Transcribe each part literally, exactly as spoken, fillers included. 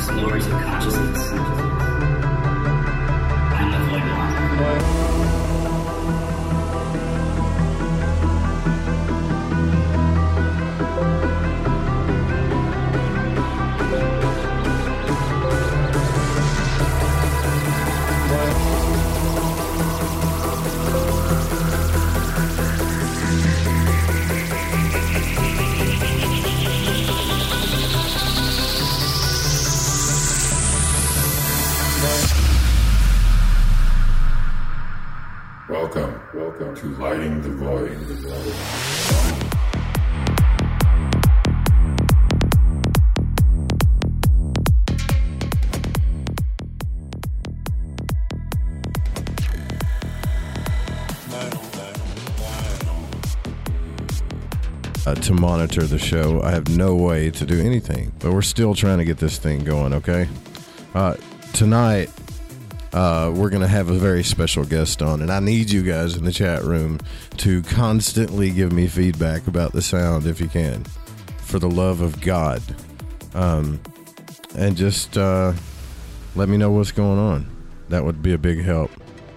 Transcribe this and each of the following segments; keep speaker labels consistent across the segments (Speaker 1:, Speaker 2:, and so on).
Speaker 1: explorers of consciousness. I'm the Void One.
Speaker 2: Welcome, welcome to Lighting the Void.
Speaker 3: Uh, to monitor the show. I have no way to do anything, but we're still trying to get this thing going, okay? Uh, tonight, uh, we're going to have a very special guest on, and I need you guys in the chat room to constantly give me feedback about the sound if you can, for the love of God. Um, and just uh, let me know what's going on. That would be a big help.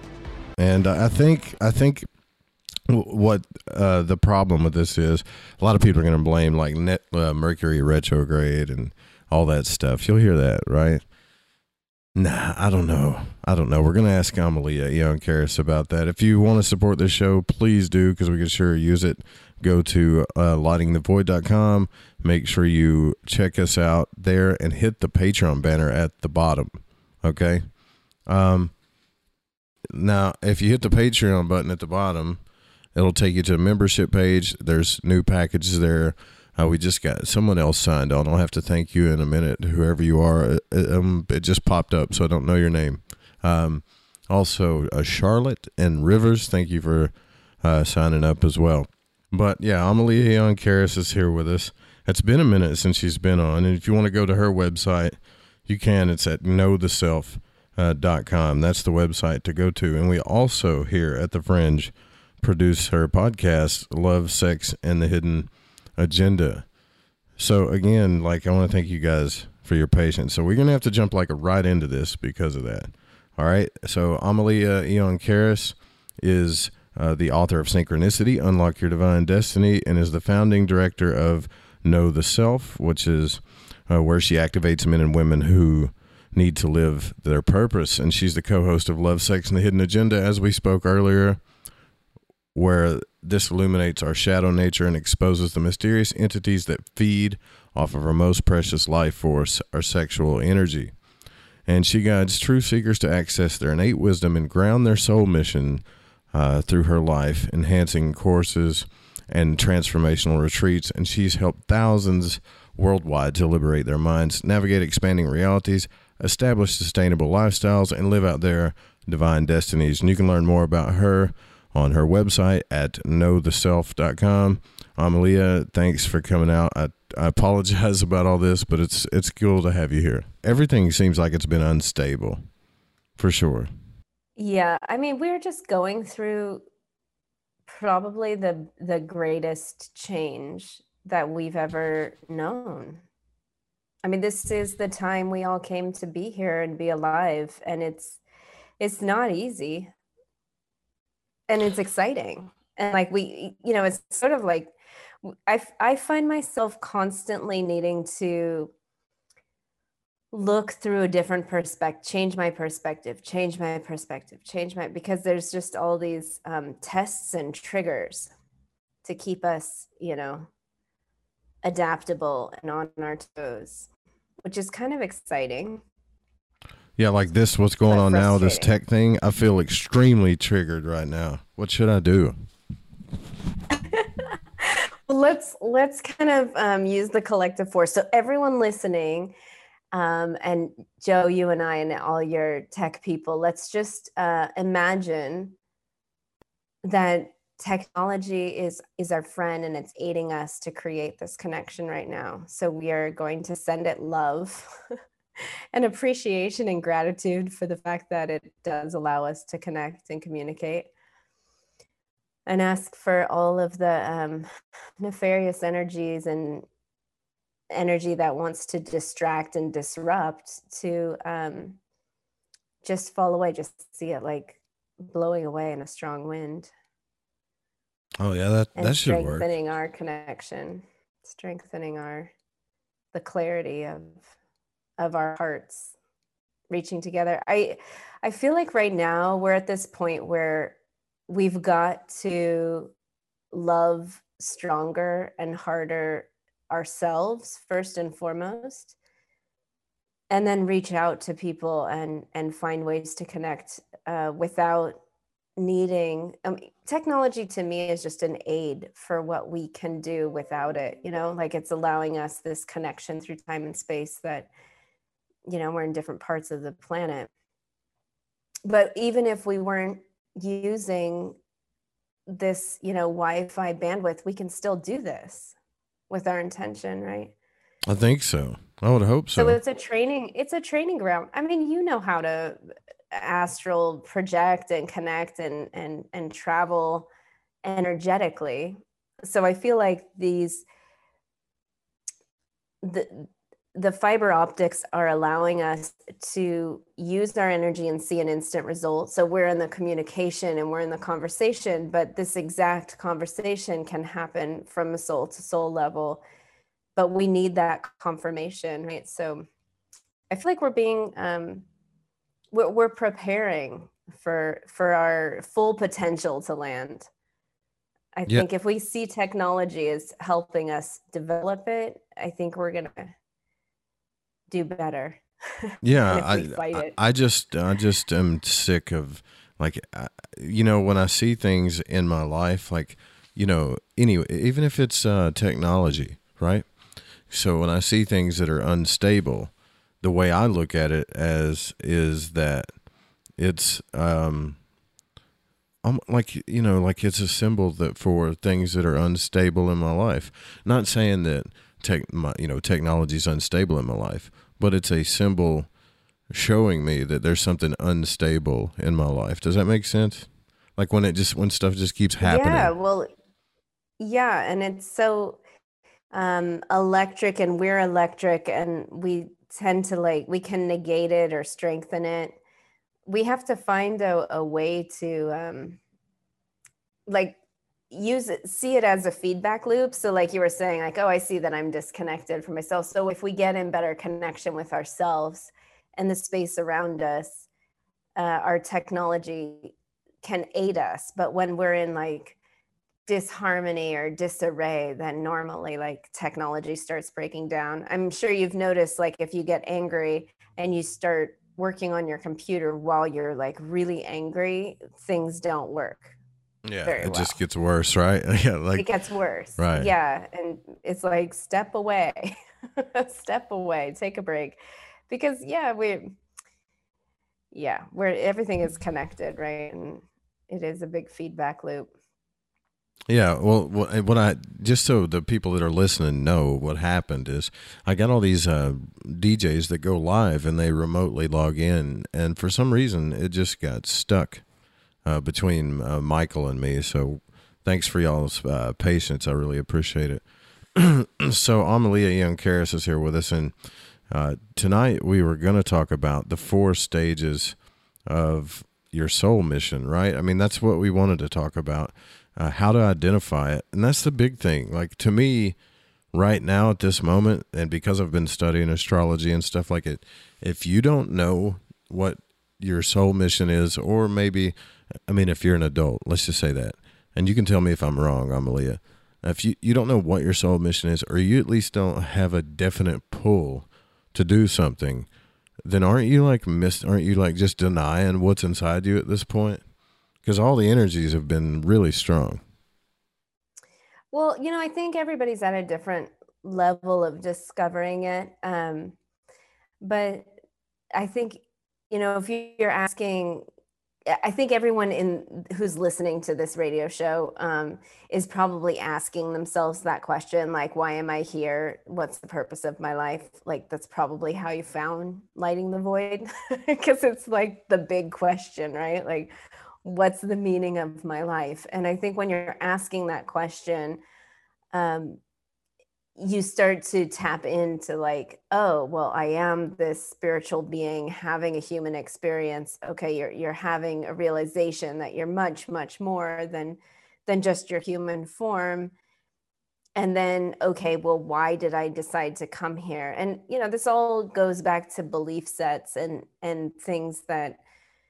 Speaker 3: And I think, I think what uh, the problem with this is, a lot of people are going to blame like net, uh, Mercury retrograde and all that stuff. You'll hear that, right? Nah, I don't know. I don't know. We're going to ask Amalia Eon Karis about that. If you want to support this show, please do, because we can sure use it. Go to uh, lighting the void dot com. Make sure you check us out there and hit the Patreon banner at the bottom. Okay? Um, now, if you hit the Patreon button at the bottom, it'll take you to a membership page. There's new packages there. Uh, we just got someone else signed on. I'll have to thank you in a minute, whoever you are. It, um, it just popped up, so I don't know your name. Um, also, uh, Charlotte and Rivers, thank you for uh, signing up as well. But yeah, Amalia Eon Karis is here with us. It's been a minute since she's been on, and if you want to go to her website, you can. It's at know the self dot com. That's the website to go to. And we also here at The Fringe produce her podcast, Love, Sex, and the Hidden Agenda. So again, like, I want to thank you guys for your patience. So we're going to have to jump like right into this because of that. All right. So Amalia Eon Karis is uh, the author of Synchronicity, Unlock Your Divine Destiny, and is the founding director of Know the Self, which is uh, where she activates men and women who need to live their purpose. And she's the co-host of Love, Sex, and the Hidden Agenda, as we spoke earlier, where this illuminates our shadow nature and exposes the mysterious entities that feed off of our most precious life force, our sexual energy. And she guides true seekers to access their innate wisdom and ground their soul mission uh, through her life, enhancing courses and transformational retreats. And she's helped thousands worldwide to liberate their minds, navigate expanding realities, establish sustainable lifestyles, and live out their divine destinies. And you can learn more about her on her website at know the self dot com. Amalia, thanks for coming out. I, I apologize about all this, but it's it's cool to have you here. Everything seems like it's been unstable, for sure.
Speaker 4: Yeah, I mean, we're just going through probably the the greatest change that we've ever known. I mean, this is the time we all came to be here and be alive, and it's it's not easy. And it's exciting. And like we, you know, it's sort of like, I, I find myself constantly needing to look through a different perspective, change my perspective, change my perspective, change my, because there's just all these um, tests and triggers to keep us, you know, adaptable and on our toes, which is kind of exciting.
Speaker 3: Yeah, like this, what's going on now, this tech thing, I feel extremely triggered right now. What should I do?
Speaker 4: Well, let's let's kind of um, use the collective force. So everyone listening, um, and Joe, you and I, and all your tech people, let's just uh, imagine that technology is is our friend and it's aiding us to create this connection right now. So we are going to send it love. And appreciation and gratitude for the fact that it does allow us to connect and communicate. And ask for all of the um, nefarious energies and energy that wants to distract and disrupt to um, just fall away, just see it like blowing away in a strong wind.
Speaker 3: Oh yeah, that
Speaker 4: And
Speaker 3: that should work.
Speaker 4: strengthening our connection, strengthening our the clarity of of our hearts reaching together. I I feel like right now we're at this point where we've got to love stronger and harder ourselves first and foremost, and then reach out to people and and find ways to connect uh, without needing um, technology. To me is just an aid for what we can do without it, you know, like it's allowing us this connection through time and space that, you know, we're in different parts of the planet, but even if we weren't using this, you know, Wi-Fi bandwidth, we can still do this with our intention, right?
Speaker 3: I think so. I would hope so.
Speaker 4: So it's a training, it's a training ground. I mean, you know how to astral project and connect and and and travel energetically. So I feel like these the the fiber optics are allowing us to use our energy and see an instant result. So we're in the communication and we're in the conversation, but this exact conversation can happen from a soul to soul level, but we need that confirmation, right? So I feel like we're being um we're, we're preparing for for our full potential to land. I
Speaker 3: Yeah.
Speaker 4: think if we see technology as helping us develop it, I think we're gonna do better.
Speaker 3: Yeah,
Speaker 4: than if
Speaker 3: I,
Speaker 4: we fight
Speaker 3: I
Speaker 4: it.
Speaker 3: I just I just am sick of like I- you know, when I see things in my life, like, you know, anyway, even if it's uh, technology, right? So when I see things that are unstable, the way I look at it as is that it's um I'm like, you know, like it's a symbol that for things that are unstable in my life. Not saying that tech, my, you know, technology is unstable in my life, but it's a symbol showing me that there's something unstable in my life. Does that make sense? Like when it just when stuff just keeps happening.
Speaker 4: Yeah, well, yeah, and it's so um electric, and we're electric, and we tend to like we can negate it or strengthen it. We have to find a, a way to um like use it, see it as a feedback loop. So like you were saying, like, oh, I see that I'm disconnected from myself. So if we get in better connection with ourselves and the space around us, uh, our technology can aid us. But when we're in like disharmony or disarray, then normally like technology starts breaking down. I'm sure you've noticed, like if you get angry and you start working on your computer while you're like really angry, things don't work.
Speaker 3: Yeah,
Speaker 4: very
Speaker 3: it just
Speaker 4: well.
Speaker 3: gets worse, right? Yeah, like
Speaker 4: It gets worse.
Speaker 3: Right.
Speaker 4: Yeah. And it's like step away, step away, take a break. Because yeah, we yeah, where everything is connected, right? And it is a big feedback loop.
Speaker 3: Yeah, well, what what I just so the people that are listening know what happened is I got all these uh, D Js that go live and they remotely log in, and for some reason it just got stuck uh, between uh, Michael and me. So thanks for y'all's uh, patience. I really appreciate it. So Amalia Young Karras is here with us, and uh, tonight we were going to talk about the four stages of your soul mission, right? I mean, that's what we wanted to talk about. Uh, how to identify it. And that's the big thing. Like to me right now at this moment, and because I've been studying astrology and stuff like it, if you don't know what your soul mission is, or maybe, I mean, if you're an adult, let's just say that, and you can tell me if I'm wrong, Amalia, if you, you don't know what your soul mission is, or you at least don't have a definite pull to do something, then aren't you like miss, aren't you like just denying what's inside you at this point? Because all the energies have been really strong.
Speaker 4: Well, you know, I think everybody's at a different level of discovering it. Um, but I think, you know, if you're asking, I think everyone in who's listening to this radio show um, is probably asking themselves that question, like, why am I here? What's the purpose of my life? Like, that's probably how you found Lighting the Void, because it's like the big question, right? Like, what's the meaning of my life? And I think when you're asking that question, um, you start to tap into like, oh, well, I am this spiritual being having a human experience. Okay, you're you're having a realization that you're much, much more than than just your human form. And then, okay, well, why did I decide to come here? And you know, this all goes back to belief sets and and things that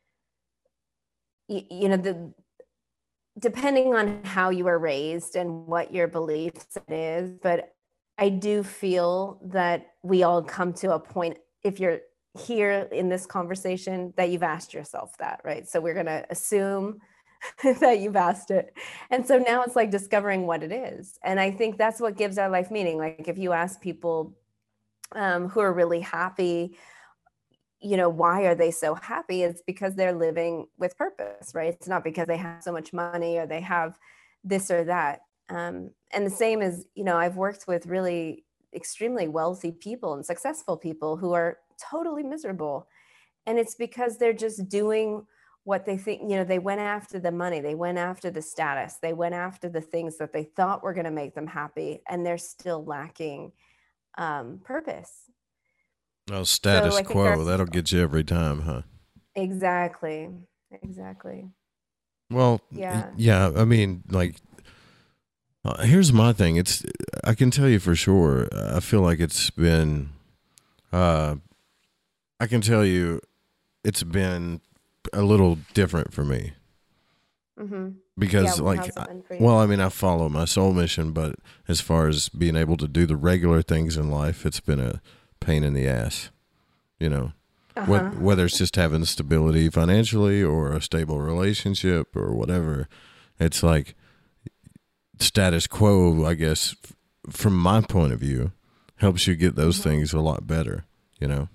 Speaker 4: you, you know the depending on how you were raised and what your belief set is, but I do feel that we all come to a point, if you're here in this conversation, that you've asked yourself that, right? So we're going to assume that you've asked it. And so now it's like discovering what it is. And I think that's what gives our life meaning. Like if you ask people um, who are really happy, you know, why are they so happy? It's because they're living with purpose, right? It's not because they have so much money or they have this or that. Um, and the same as, you know, I've worked with really extremely wealthy people and successful people who are totally miserable. And it's because they're just doing what they think, you know, they went after the money, they went after the status, they went after the things that they thought were going to make them happy, and they're still lacking um, purpose.
Speaker 3: Oh, status
Speaker 4: So
Speaker 3: quo, that'll get you every time, huh?
Speaker 4: Exactly. Exactly.
Speaker 3: Well,
Speaker 4: Yeah.
Speaker 3: yeah, I mean, like, Uh, here's my thing. It's I can tell you for sure. I feel like it's been. Uh, I can tell you, it's been a little different for me.
Speaker 4: Mm-hmm.
Speaker 3: Because
Speaker 4: yeah,
Speaker 3: like, I, well, I mean, I follow my soul mission, but as far as being able to do the regular things in life, it's been a pain in the ass. You know,
Speaker 4: uh-huh.
Speaker 3: what, whether it's just having stability financially or a stable relationship or whatever, it's like. Status quo, I guess, f- from my point of view, helps you get those mm-hmm. things a lot better, you know?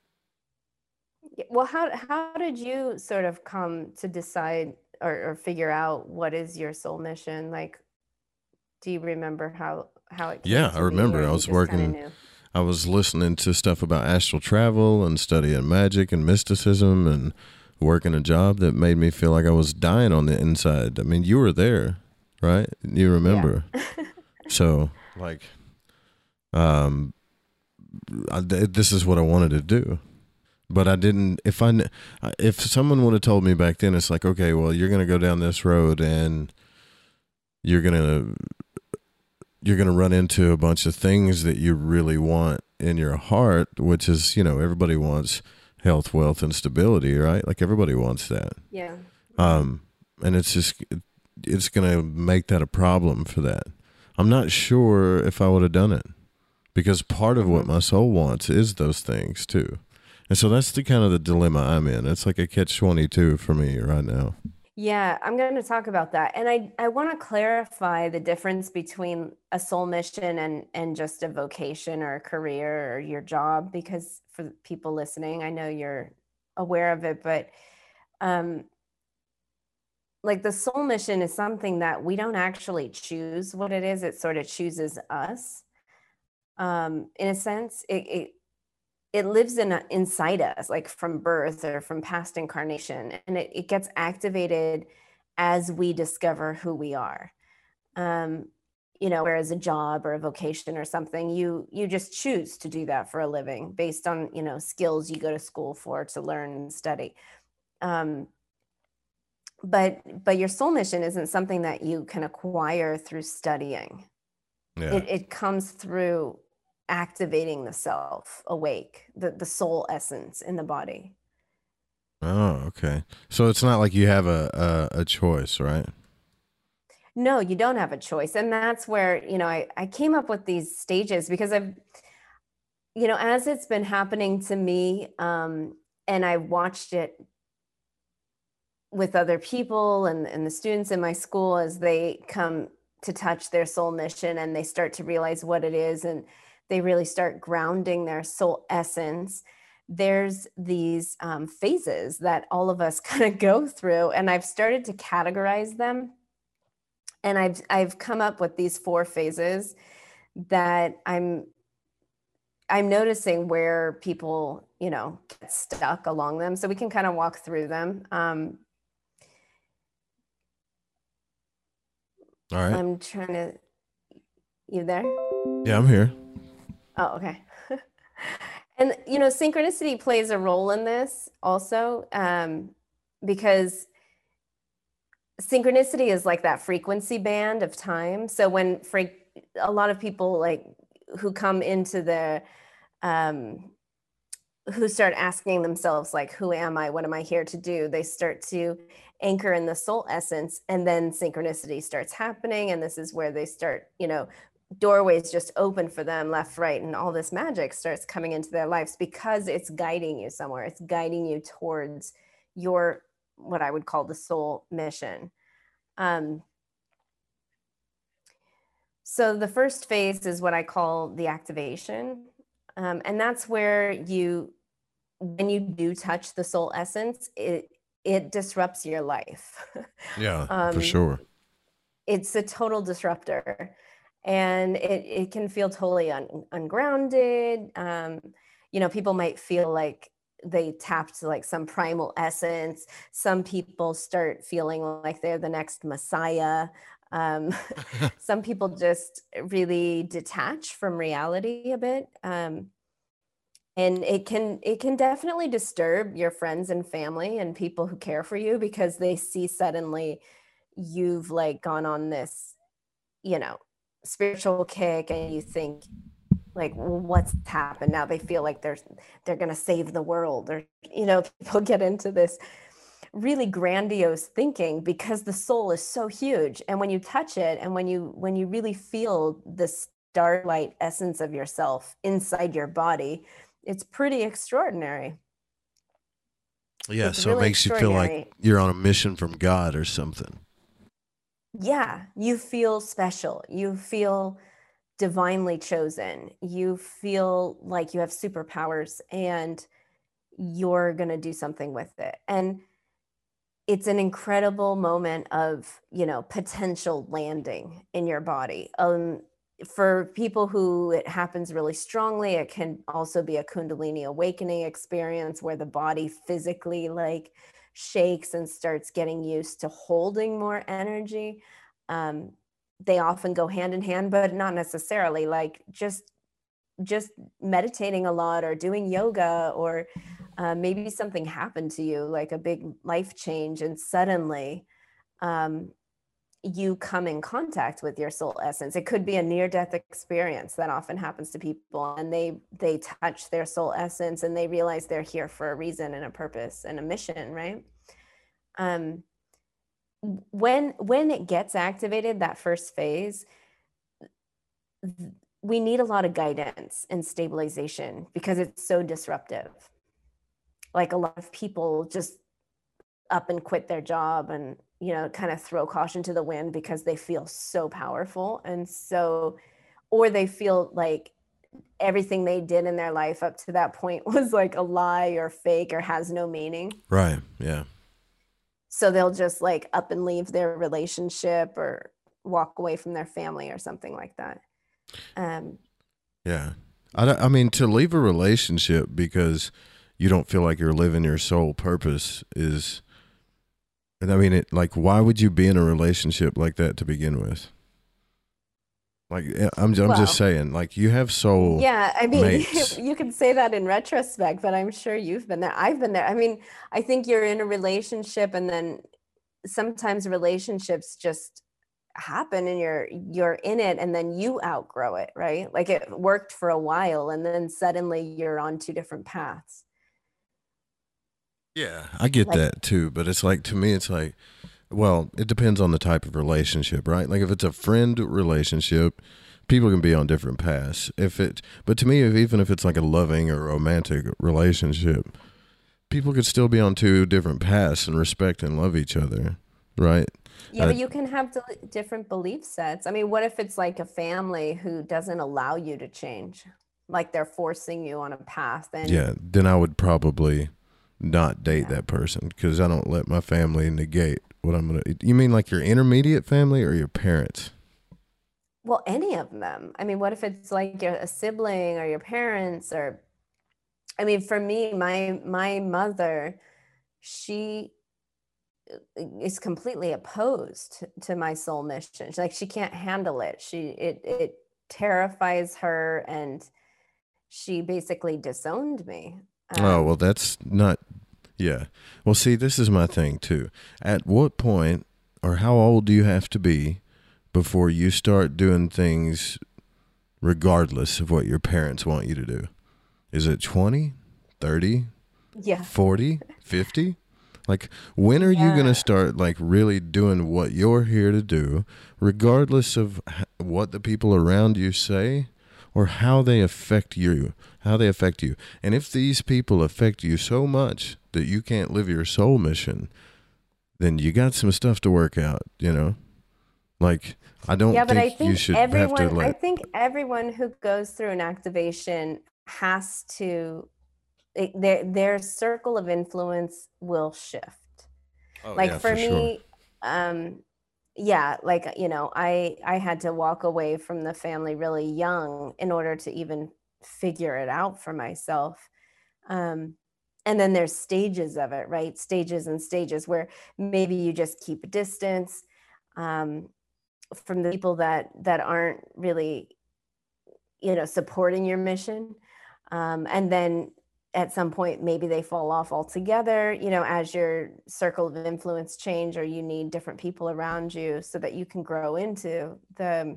Speaker 4: Well, how how did you sort of come to decide or, or figure out what is your soul mission? Like, do you remember how, how it came
Speaker 3: Yeah,
Speaker 4: to
Speaker 3: I remember.
Speaker 4: be,
Speaker 3: I was working, I was listening to stuff about astral travel and studying magic and mysticism and working a job that made me feel like I was dying on the inside. I mean, you were there. Right? You remember. Yeah. So, like, um, I, this is what I wanted to do. But I didn't, if I, if someone would have told me back then, it's like, okay, well, you're going to go down this road and you're going to, you're going to run into a bunch of things that you really want in your heart, which is, you know, everybody wants health, wealth, and stability, right? Like everybody wants that.
Speaker 4: Yeah.
Speaker 3: Um, and it's just, it's going to make that a problem for that. I'm not sure if I would have done it because part of what my soul wants is those things too. And so that's the kind of the dilemma I'm in. It's like a catch twenty-two for me right now.
Speaker 4: Yeah, I'm going to talk about that. And I, I want to clarify the difference between a soul mission and, and just a vocation or a career or your job, because for people listening, I know you're aware of it, but um, like the soul mission is something that we don't actually choose what it is. It sort of chooses us. Um, in a sense, it, it, it lives in a, inside us, like from birth or from past incarnation. And it, it gets activated as we discover who we are. Um, you know, whereas a job or a vocation or something, you, you just choose to do that for a living based on, you know, skills you go to school for to learn and study. Um, But but your soul mission isn't something that you can acquire through studying. Yeah. It, it comes through activating the self awake, the, the soul essence in the body.
Speaker 3: Oh, okay. So it's not like you have a, a, a choice, right?
Speaker 4: No, you don't have a choice. And that's where, you know, I, I came up with these stages because I've, you know, as it's been happening to me, um, and I watched it with other people and, and the students in my school as they come to touch their soul mission and they start to realize what it is and they really start grounding their soul essence. There's these um, phases that all of us kind of go through, and I've started to categorize them. And I've I've come up with these four phases that I'm I'm noticing where people, you know, get stuck along them. So we can kind of walk through them. Um,
Speaker 3: All right.
Speaker 4: I'm trying to, You there?
Speaker 3: Yeah, I'm here.
Speaker 4: Oh, okay. And, you know, synchronicity plays a role in this also, um, because synchronicity is like that frequency band of time. So when fre- a lot of people like who come into the, um, who start asking themselves like, who am I? What am I here to do? They start to anchor in the soul essence, and then synchronicity starts happening. And this is where they start, you know, doorways just open for them left, right, and all this magic starts coming into their lives because it's guiding you somewhere. It's guiding you towards your, what I would call the soul mission. Um, so the first phase is what I call the activation. Um, and that's where you, when you do touch the soul essence, it, it disrupts your life.
Speaker 3: Yeah,
Speaker 4: um,
Speaker 3: for sure.
Speaker 4: It's a total disruptor. And it, it can feel totally un, ungrounded. Um, you know, people might feel like they tapped like some primal essence. Some people start feeling like they're the next Messiah. Um, some people just really detach from reality a bit. Um, and it can it can definitely disturb your friends and family and people who care for you because they see suddenly you've like gone on this, you know, spiritual kick, and you think like, well, what's happened now? They feel like they're they're gonna save the world, or you know, people get into this really grandiose thinking because the soul is so huge. And when you touch it, and when you when you really feel the starlight essence of yourself inside your body, it's pretty extraordinary.
Speaker 3: Yeah,
Speaker 4: It's
Speaker 3: so it
Speaker 4: really
Speaker 3: makes you feel like you're on a mission from God or something.
Speaker 4: Yeah, you feel special. You feel divinely chosen. You feel like you have superpowers and you're going to do something with it. And it's an incredible moment of, you know, potential landing in your body. Um, for people who it happens really strongly, it can also be a Kundalini awakening experience where the body physically like shakes and starts getting used to holding more energy. Um, they often go hand in hand, but not necessarily. Like just just meditating a lot or doing yoga, or uh, maybe something happened to you, like a big life change, and suddenly um, you come in contact with your soul essence. It could be a near-death experience that often happens to people, and they they touch their soul essence and they realize they're here for a reason and a purpose and a mission, right? Um, when when it gets activated, that first phase, we need a lot of guidance and stabilization because it's so disruptive. Like a lot of people just up and quit their job and, you know, kind of throw caution to the wind because they feel so powerful. And so, or they feel like everything they did in their life up to that point was like a lie or fake or has no meaning.
Speaker 3: Right. Yeah.
Speaker 4: So they'll just like up and leave their relationship or walk away from their family or something like that. Um,
Speaker 3: yeah. I, I mean, to leave a relationship because you don't feel like you're living your soul purpose is, and I mean, it like, why would you be in a relationship like that to begin with? Like, I'm, I'm
Speaker 4: well,
Speaker 3: just saying, like, you have soul.
Speaker 4: Yeah, I mean,
Speaker 3: mates.
Speaker 4: you can say that in retrospect, but I'm sure you've been there. I've been there. I mean, I think you're in a relationship, and then sometimes relationships just happen and you're you're in it, and then you outgrow it, right? Like it worked for a while and then suddenly you're on two different paths.
Speaker 3: Yeah, I get
Speaker 4: Like-
Speaker 3: that too, but it's like, to me, it's like, well, it depends on the type of relationship, right? Like if it's a friend relationship, people can be on different paths. If it, but to me, if, even if it's like a loving or romantic relationship, people could still be on two different paths and respect and love each other, right?
Speaker 4: Yeah,
Speaker 3: Uh,
Speaker 4: but you can have del- different belief sets. I mean, what if it's like a family who doesn't allow you to change? Like they're forcing you on a path. And
Speaker 3: yeah, then I would probably not date
Speaker 4: Yeah.
Speaker 3: that person because I don't let my family negate what I'm gonna. You mean like your intermediate family or your parents?
Speaker 4: Well, any of them. I mean, what if it's like your, a sibling or your parents, or I mean, for me, my my mother, she is completely opposed to my soul mission. Like she can't handle it. She it it terrifies her, and she basically disowned me. Um,
Speaker 3: oh, well, that's not, yeah. Well, see, this is my thing too. At what point or how old do you have to be before you start doing things regardless of what your parents want you to do? Is it twenty, thirty,
Speaker 4: yeah.
Speaker 3: forty, fifty? Like, when are you
Speaker 4: Yeah.
Speaker 3: going to start, like, really doing what you're here to do, regardless of h- what the people around you say or how they affect you, how they affect you? And if these people affect you so much that you can't live your soul mission, then you got some stuff to work out, you know? Like, I don't
Speaker 4: Yeah, but I
Speaker 3: think, you
Speaker 4: think
Speaker 3: should
Speaker 4: everyone,
Speaker 3: have to
Speaker 4: I
Speaker 3: let,
Speaker 4: think everyone who goes through an activation has to, it, their their circle of influence will shift.
Speaker 3: oh,
Speaker 4: Like
Speaker 3: yeah,
Speaker 4: for
Speaker 3: for sure.
Speaker 4: me, um, yeah, like you know, I I had to walk away from the family really young in order to even figure it out for myself. Um, and then there's stages of it, right? Stages and stages where maybe you just keep a distance. Um, from the people that that aren't really, you know, supporting your mission, um, and then at some point maybe they fall off altogether, you know, as your circle of influence change, or you need different people around you so that you can grow into the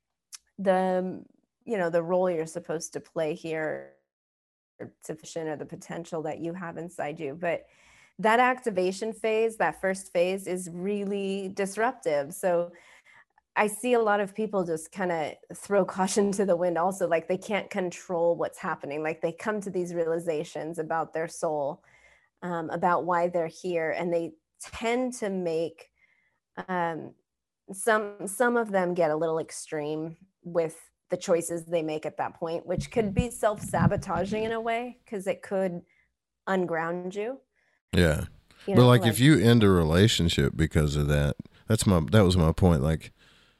Speaker 4: the you know the role you're supposed to play here, sufficient, or the potential that you have inside you. But that activation phase, that first phase, is really disruptive. So I see a lot of people just kind of throw caution to the wind also, like they can't control what's happening. Like they come to these realizations about their soul, um, about why they're here, and they tend to make um, some some of them get a little extreme with the choices they make at that point, which could be self-sabotaging in a way, because it could unground you.
Speaker 3: Yeah.
Speaker 4: You
Speaker 3: But
Speaker 4: know,
Speaker 3: like,
Speaker 4: like,
Speaker 3: if you end a relationship because of that, that's my, that was my point. Like,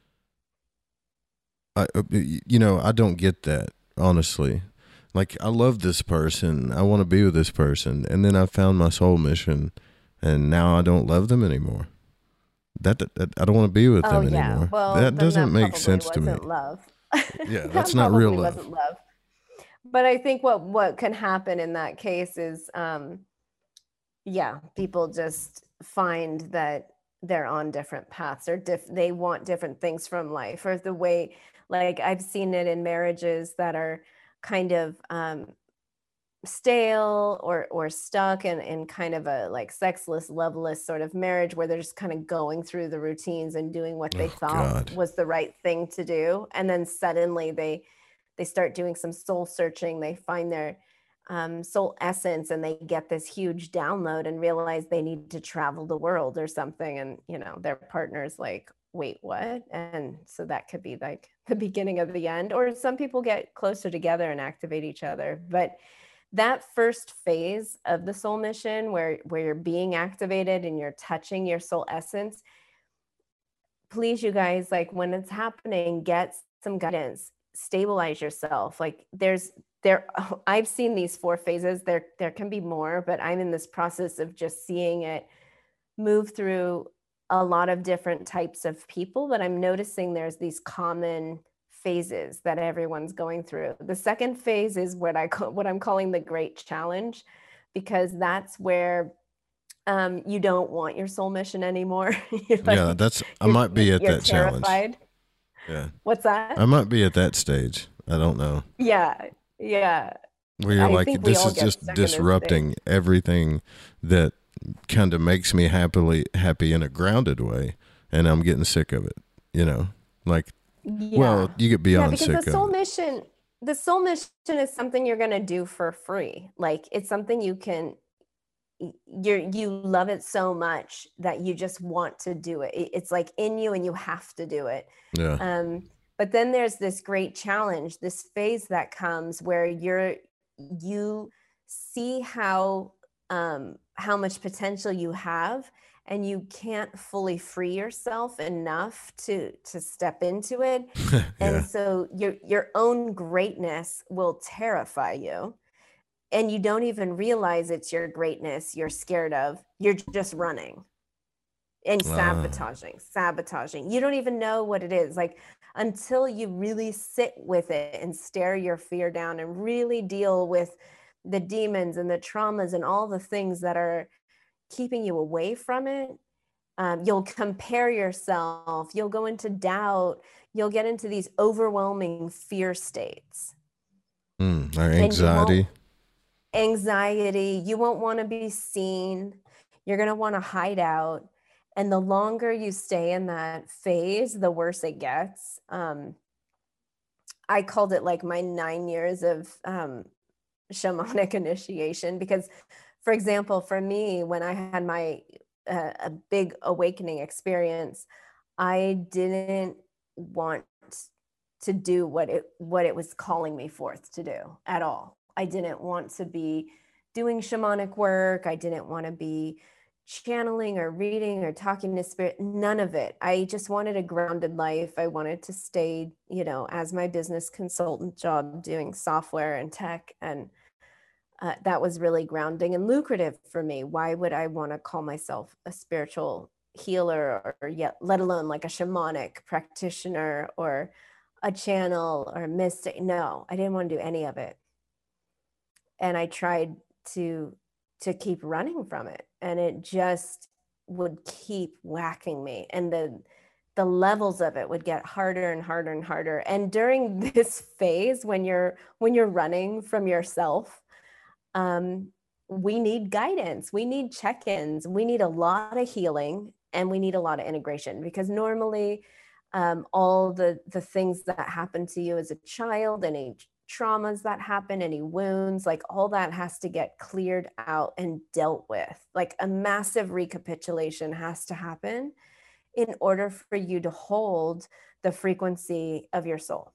Speaker 3: I, uh, you know, I don't get that, honestly. Like, I love this person. I want to be with this person. And then I found my soul mission, and now I don't love them anymore. That, that I don't want to be with
Speaker 4: oh
Speaker 3: them
Speaker 4: yeah,
Speaker 3: anymore.
Speaker 4: well,
Speaker 3: that
Speaker 4: then
Speaker 3: doesn't
Speaker 4: that
Speaker 3: make
Speaker 4: probably
Speaker 3: sense to me.
Speaker 4: wasn't love.
Speaker 3: Yeah,
Speaker 4: That
Speaker 3: that's not real
Speaker 4: probably
Speaker 3: love.
Speaker 4: wasn't love. But I think what what can happen in that case is, um, yeah, people just find that they're on different paths, or diff- they want different things from life, or the way, like I've seen it in marriages that are kind of um, stale or or stuck in, in kind of a like sexless, loveless sort of marriage, where they're just kind of going through the routines and doing what they
Speaker 3: Oh,
Speaker 4: thought
Speaker 3: God.
Speaker 4: was the right thing to do, and then suddenly they they start doing some soul searching. They find their um, soul essence, and they get this huge download and realize they need to travel the world or something, and you know their partner's like, wait, what? And so that could be like the beginning of the end. Or some people get closer together and activate each other. But that first phase of the soul mission, where where you're being activated and you're touching your soul essence, please, you guys, like when it's happening, get some guidance, stabilize yourself. Like there's there I've seen these four phases. There there can be more, but I'm in this process of just seeing it move through a lot of different types of people, but I'm noticing there's these common phases that everyone's going through. The second phase is what I call, what I'm calling the great challenge, because that's where um, you don't want your soul mission anymore. You're like,
Speaker 3: Yeah, that's, I
Speaker 4: you're-
Speaker 3: might be
Speaker 4: you're-
Speaker 3: at
Speaker 4: you're
Speaker 3: that challenge.
Speaker 4: terrified.
Speaker 3: Yeah.
Speaker 4: What's that?
Speaker 3: I might be at that stage. I don't know.
Speaker 4: yeah, yeah.
Speaker 3: Where you're
Speaker 4: I
Speaker 3: like,
Speaker 4: think we
Speaker 3: this
Speaker 4: all
Speaker 3: is
Speaker 4: get
Speaker 3: just
Speaker 4: stuck in this
Speaker 3: disrupting everything that kind of makes me happily happy in a grounded way, and I'm getting sick of it. You know, like,
Speaker 4: Yeah.
Speaker 3: well, you get beyond
Speaker 4: yeah, because
Speaker 3: sick
Speaker 4: the soul
Speaker 3: of it.
Speaker 4: mission, the soul mission is something you're going to do for free. Like it's something you can, you're, you love it so much that you just want to do it. It- It's like in you and you have to do it.
Speaker 3: Yeah,
Speaker 4: Um, but then there's this great challenge, this phase that comes where you're, you see how, um, how much potential you have, and you can't fully free yourself enough to to step into it.
Speaker 3: yeah,
Speaker 4: And so your your own greatness will terrify you, and you don't even realize it's your greatness you're scared of. You're just running and
Speaker 3: Ah.
Speaker 4: sabotaging sabotaging. You don't even know what it is. Like until you really sit with it and stare your fear down and really deal with the demons and the traumas and all the things that are keeping you away from it. Um, you'll compare yourself, you'll go into doubt, you'll get into these overwhelming fear states.
Speaker 3: Mm, or anxiety.
Speaker 4: Anxiety, you won't want to be seen. You're going to want to hide out. And the longer you stay in that phase, the worse it gets. Um, I called it like my nine years of um, shamanic initiation, because, for example, for me, when I had my uh, a big awakening experience, I didn't want to do what it what it was calling me forth to do at all. I didn't want to be doing shamanic work. I didn't want to be channeling or reading or talking to spirit, none of it. I just wanted a grounded life. I wanted to stay, you know, as my business consultant job doing software and tech. And uh, that was really grounding and lucrative for me. Why would I want to call myself a spiritual healer, or, or yet, let alone like a shamanic practitioner or a channel or a mystic? No, I didn't want to do any of it. And I tried to to keep running from it, and it just would keep whacking me, and the the levels of it would get harder and harder and harder. And during this phase, when you're when you're running from yourself, um, we need guidance, we need check-ins, we need a lot of healing, and we need a lot of integration, because normally um, all the the things that happen to you as a child, any traumas that happen, any wounds, like all that has to get cleared out and dealt with. Like a massive recapitulation has to happen in order for you to hold the frequency of your soul.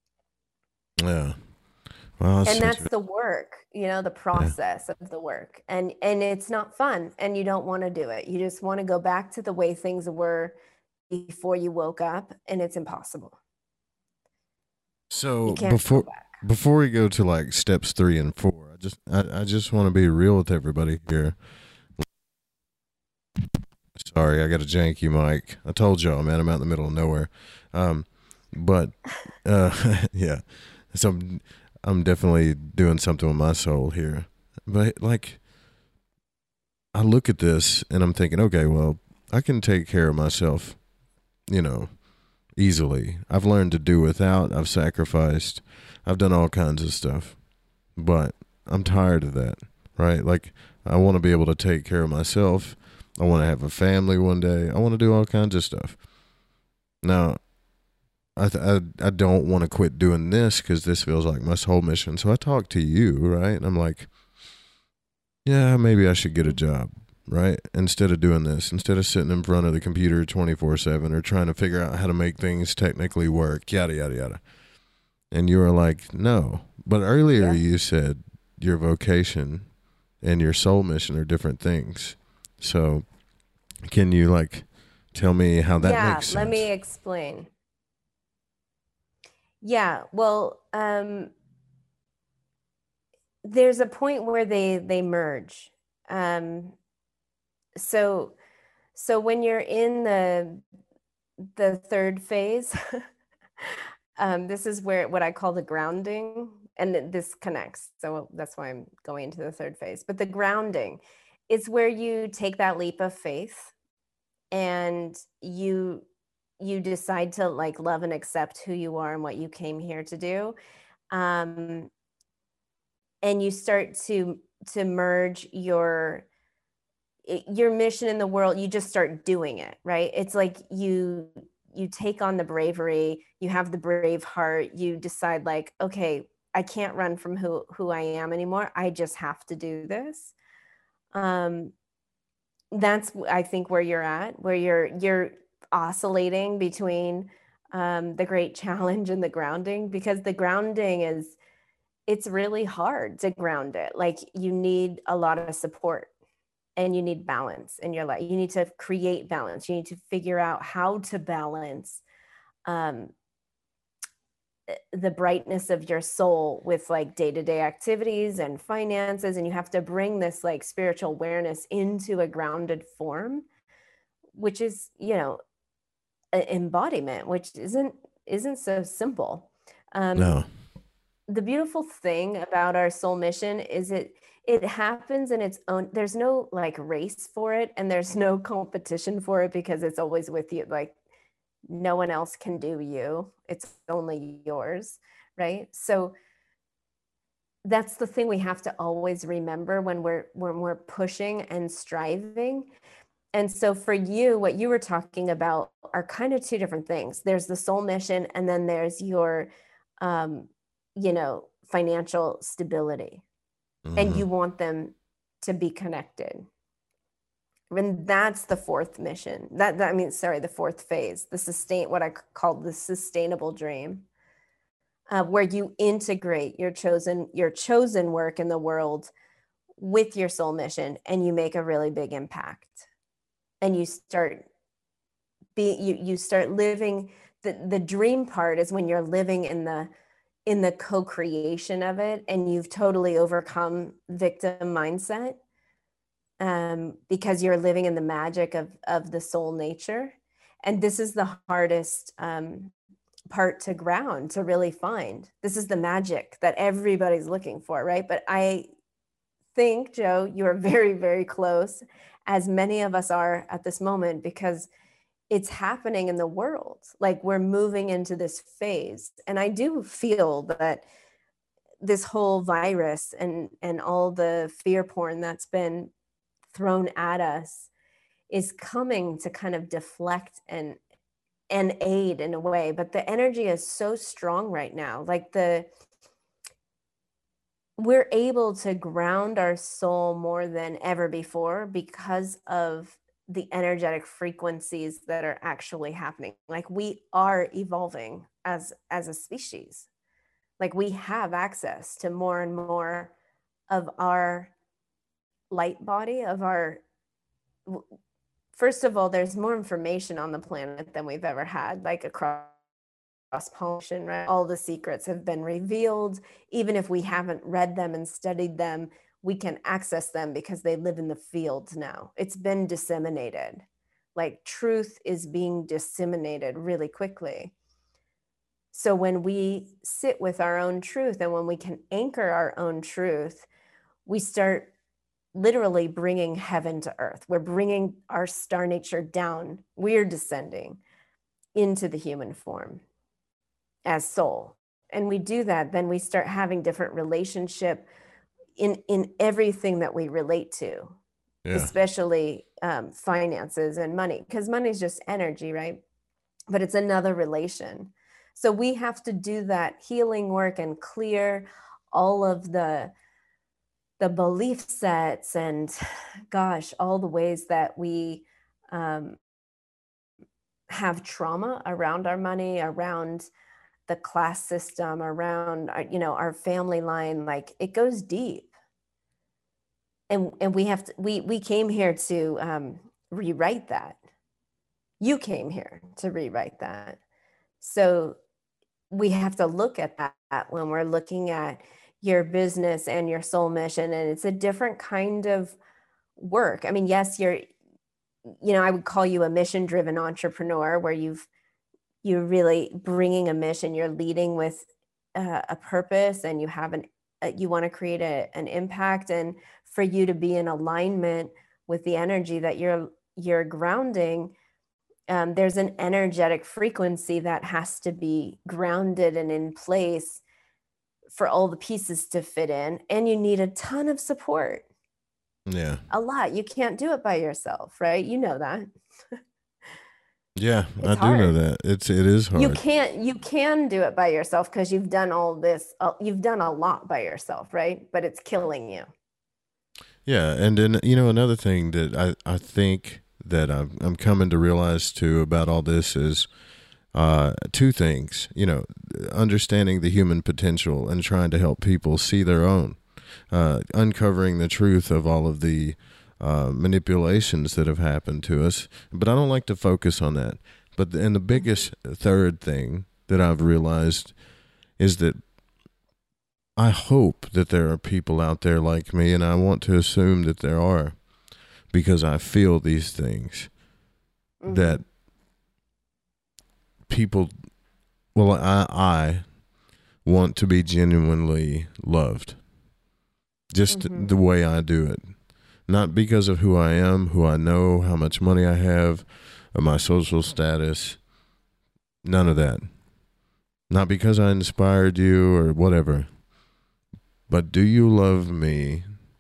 Speaker 3: Yeah. Well, that's
Speaker 4: and that's the work, you know, the process yeah. of the work. And and it's not fun, and you don't want to do it. You just want to go back to the way things were before you woke up, and it's impossible.
Speaker 3: So before before we go to like steps three and four, I just I, I just want to be real with everybody here. Sorry, I got a janky mic. I told y'all, man, I'm out in the middle of nowhere. Um, but uh, yeah, so I'm, I'm definitely doing something with my soul here. But like, I look at this and I'm thinking, okay, well, I can take care of myself, you know, easily. I've learned to do without. I've sacrificed. I've done all kinds of stuff, but I'm tired of that, right? Like, I want to be able to take care of myself. I want to have a family one day. I want to do all kinds of stuff. Now, I th- I, I don't want to quit doing this because this feels like my soul mission. So I talk to you, right? And I'm like, yeah, maybe I should get a job, right? Instead of doing this, instead of sitting in front of the computer twenty-four seven or trying to figure out how to make things technically work, yada, yada, yada. And you were like, no. But earlier yeah. you said your vocation and your soul mission are different things. So can you like tell me how that
Speaker 4: yeah,
Speaker 3: makes sense?
Speaker 4: Let me explain. Yeah, well, um, there's a point where they, they merge. Um, so, so when you're in the, the third phase, um, this is where, what I call the grounding, and this connects. So that's why I'm going into the third phase, but the grounding is where you take that leap of faith and you, you decide to like love and accept who you are and what you came here to do. Um, and you start to, to merge your, your mission in the world. You just start doing it, right? It's like you, you take on the bravery, you have the brave heart, you decide like, okay, I can't run from who, who I am anymore. I just have to do this. Um, that's, I think, where you're at, where you're, you're oscillating between um, the great challenge and the grounding, because the grounding is, it's really hard to ground it. Like you need a lot of support and you need balance in your life. You need to create balance. You need to figure out how to balance um, the brightness of your soul with like day-to-day activities and finances. And you have to bring this like spiritual awareness into a grounded form, which is, you know, embodiment, which isn't isn't so simple. Um,
Speaker 3: No.
Speaker 4: The beautiful thing about our soul mission is it it happens in its own. There's no like race for it, and there's no competition for it because it's always with you. Like no one else can do you. It's only yours, right? So that's the thing we have to always remember when we're when we're pushing and striving. And so for you, what you were talking about are kind of two different things. There's the soul mission, and then there's your um, you know, financial stability. Mm-hmm. And you want them to be connected. And that's the fourth mission. That, that I mean, sorry, the fourth phase, the sustain, what I call the sustainable dream, uh, where you integrate your chosen, your chosen work in the world with your soul mission, and you make a really big impact. And you start be you you start living. The the dream part is when you're living in the in the co-creation of it, and you've totally overcome victim mindset, um, because you're living in the magic of, of the soul nature. And this is the hardest um, part to ground, to really find. This is the magic that everybody's looking for, right? But I think, Joe, you are very, very close, as many of us are at this moment, because it's happening in the world. Like we're moving into this phase. And I do feel that this whole virus and, and all the fear porn that's been thrown at us is coming to kind of deflect and, and aid in a way. But the energy is so strong right now. Like the, we're able to ground our soul more than ever before because of the energetic frequencies that are actually happening. Like we are evolving as as a species. Like we have access to more and more of our light body, of our, first of all, there's more information on the planet than we've ever had, like across pollination, right? All the secrets have been revealed. Even if we haven't read them and studied them, we can access them because they live in the fields now. It's been disseminated. Like truth is being disseminated really quickly. So when we sit with our own truth, and when we can anchor our own truth, we start literally bringing heaven to earth. We're bringing our star nature down. We're descending into the human form as soul. And we do that, then we start having different relationship in, in everything that we relate to, yeah. especially um, finances and money, because money is just energy, right? But it's another relation. So we have to do that healing work and clear all of the, the belief sets and gosh, all the ways that we um, have trauma around our money, around the class system, around, you know, our family line. Like it goes deep. And, and we have to, we, we came here to um, rewrite that. You came here to rewrite that. So we have to look at that when we're looking at your business and your soul mission. And it's a different kind of work. I mean, yes, you're, you know, I would call you a mission driven entrepreneur, where you've, you're really bringing a mission, you're leading with uh, a purpose, and you have an, uh, you want to create a, an impact. And for you to be in alignment with the energy that you're, you're grounding, um, there's an energetic frequency that has to be grounded and in place for all the pieces to fit in. And you need a ton of support.
Speaker 3: Yeah.
Speaker 4: A lot. You can't do it by yourself, right? You know that.
Speaker 3: Yeah,
Speaker 4: it's
Speaker 3: I do
Speaker 4: hard.
Speaker 3: know that. It's, it is hard.
Speaker 4: You can't, you can do it by yourself because you've done all this, uh, you've done a lot by yourself, right? But it's killing you.
Speaker 3: Yeah. And then, you know, another thing that I, I think that I'm, I'm coming to realize too about all this is uh, two things, you know, understanding the human potential and trying to help people see their own, uh, uncovering the truth of all of the uh, manipulations that have happened to us. But I don't like to focus on that. But the, and the biggest third thing that I've realized is that I hope that there are people out there like me, and I want to assume that there are, because I feel these things, mm-hmm. that people well, I, I want to be genuinely loved. Just
Speaker 4: Mm-hmm.
Speaker 3: the way I do it. Not because of who I am, who I know, how much money I have, or my social status. None of that. Not because I inspired you or whatever. But do you love me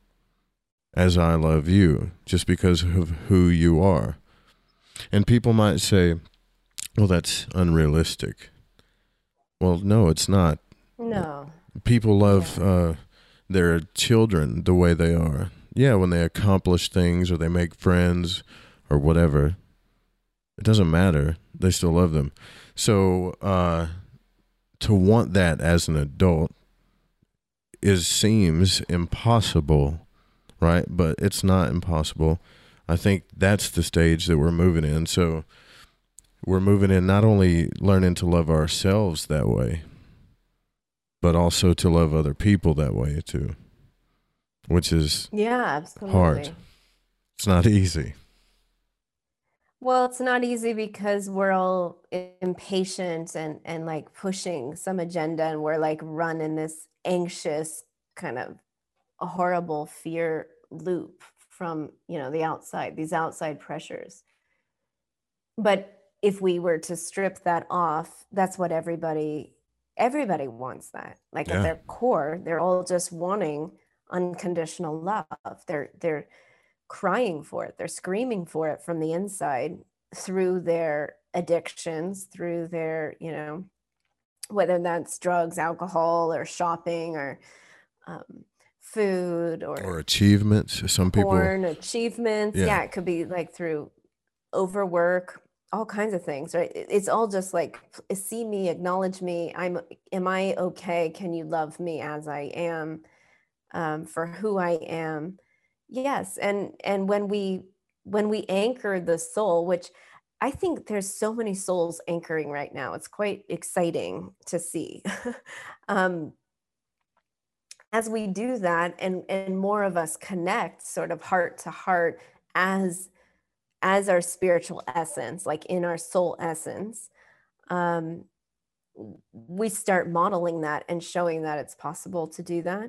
Speaker 3: as I love you, just because of who you are? And people might say, well, that's unrealistic. Well, no, it's not.
Speaker 4: No.
Speaker 3: People love
Speaker 4: Yeah.
Speaker 3: uh, their children the way they are. Yeah, when they accomplish things or they make friends or whatever, it doesn't matter. They still love them. So uh, to want that as an adult is seems impossible, right? But it's not impossible. I think that's the stage that we're moving in. So we're moving in not only learning to love ourselves that way, but also to love other people that way too, which is
Speaker 4: Yeah, absolutely.
Speaker 3: hard. It's not easy.
Speaker 4: Well, it's not easy because we're all impatient and and like pushing some agenda, and we're like running this anxious kind of a horrible fear loop from, you know, the outside, these outside pressures. But if we were to strip that off, that's what everybody everybody wants that. Like
Speaker 3: Yeah.
Speaker 4: at their core, they're all just wanting unconditional love. They're they're crying for it. They're screaming for it from the inside through their addictions, through their, you know, whether that's drugs, alcohol, or shopping, or um, food, or,
Speaker 3: Or achievements. Some people,
Speaker 4: porn, achievements.
Speaker 3: Yeah.
Speaker 4: Yeah. It could be like through overwork, all kinds of things, right? It- It's all just like, p- see me, acknowledge me. I'm, am I okay? Can you love me as I am, um, for who I am? Yes. And, and when we, when we anchor the soul, which I think there's so many souls anchoring right now, it's quite exciting to see. um, as we do that, and and more of us connect sort of heart to heart as as our spiritual essence, like in our soul essence, um, we start modeling that and showing that it's possible to do that.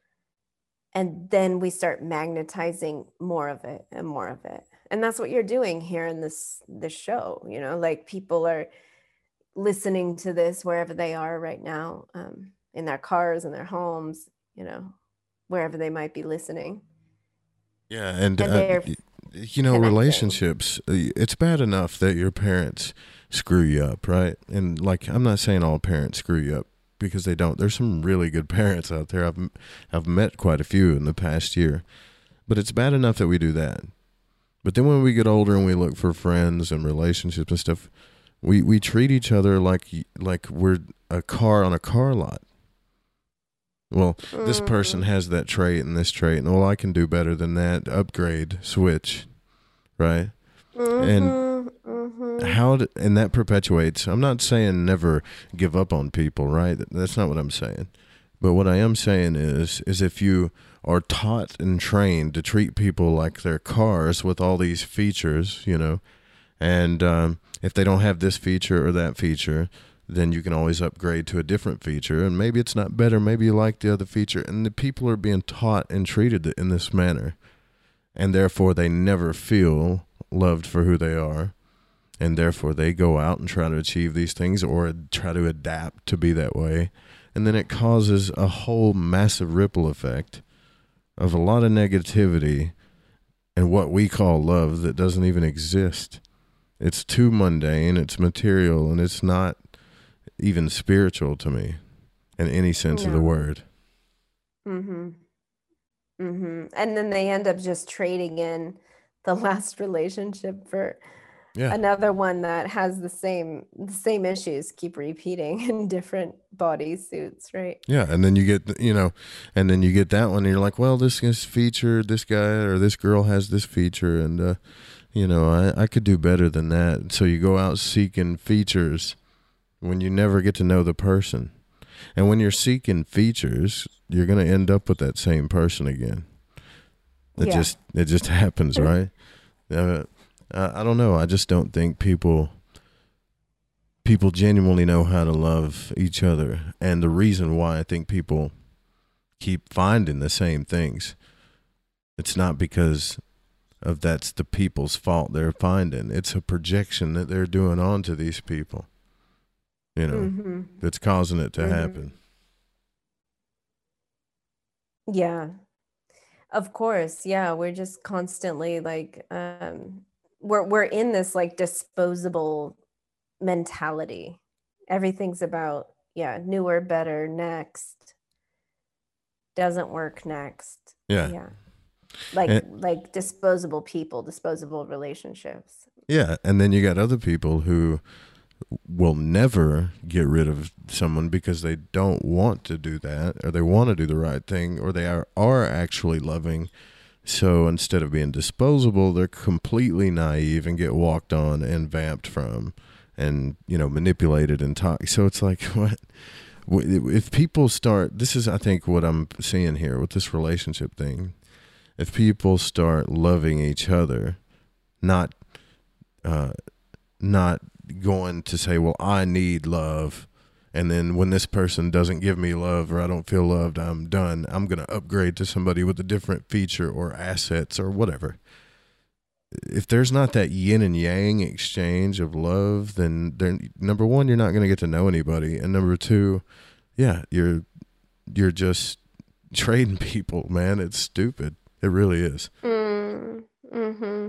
Speaker 4: And then we start magnetizing more of it and more of it. And that's what you're doing here in this this show. You know, like people are listening to this wherever they are right now, um, in their cars, in their homes, you know, wherever they might be listening.
Speaker 3: yeah, and,
Speaker 4: And
Speaker 3: uh,
Speaker 4: they're
Speaker 3: y- you know,
Speaker 4: connecting.
Speaker 3: relationships, uh, it's bad enough that your parents screw you up, right? And like, I'm not saying all parents screw you up, because they don't. There's some really good parents out there. I've m- I've met quite a few in the past year. But it's bad enough that we do that. But then when we get older and we look for friends and relationships and stuff, we, we treat each other like like we're a car on a car lot. Well, this person has that trait and this trait, and well, I can do better than that. Upgrade, switch, right?
Speaker 4: Mhm, mhm.
Speaker 3: How d and that perpetuates. I'm not saying never give up on people, right? That's not what I'm saying. But what I am saying is, is if you are taught and trained to treat people like they're cars with all these features, you know, and um, if they don't have this feature or that feature, then you can always upgrade to a different feature, and maybe it's not better, maybe you like the other feature, and the people are being taught and treated in this manner, and therefore they never feel loved for who they are, and therefore they go out and try to achieve these things or try to adapt to be that way, and then it causes a whole massive ripple effect of a lot of negativity and what we call love that doesn't even exist. It's too mundane, it's material, and it's not even spiritual to me in any sense of the
Speaker 4: No.
Speaker 3: word.
Speaker 4: Mhm. Mhm. And then they end up just trading in the last relationship for
Speaker 3: Yeah.
Speaker 4: another one that has the same the same issues keep repeating in different body suits, right?
Speaker 3: Yeah, and then you get, you know, and then you get that one, and you're like, well, this is featured, this guy or this girl has this feature, and, uh, you know, I, I could do better than that. So you go out seeking features when you never get to know the person. And when you're seeking features, you're going to end up with that same person again. It
Speaker 4: Yeah.
Speaker 3: just, it just happens, right? Uh, I I don't know. I just don't think people people genuinely know how to love each other. And the reason why I think people keep finding the same things, it's not because of that's the people's fault they're finding. It's a projection that they're doing onto these people, you know,
Speaker 4: Mm-hmm.
Speaker 3: that's causing it to
Speaker 4: Mhm.
Speaker 3: happen.
Speaker 4: Yeah, of course. Yeah, we're just constantly like um we're we're in this like disposable mentality. Everything's about, yeah, newer, better, next, doesn't work next.
Speaker 3: Yeah.
Speaker 4: Yeah. Like
Speaker 3: And,
Speaker 4: like disposable people, disposable relationships.
Speaker 3: yeah. And then you got other people who will never get rid of someone because they don't want to do that, or they want to do the right thing, or they are, are actually loving. So instead of being disposable, they're completely naive and get walked on and vamped from and, you know, manipulated and talk. So it's like, what? If people start, this is, I think, what I'm seeing here with this relationship thing. If people start loving each other, not, uh, not going to say, well, I need love, and then when this person doesn't give me love or I don't feel loved, I'm done. I'm going to upgrade to somebody with a different feature or assets or whatever. If there's not that yin and yang exchange of love, then there, number one, you're not going to get to know anybody, and number two, yeah, you're you're just trading people, man. It's stupid. It really is.
Speaker 4: Mm, hmm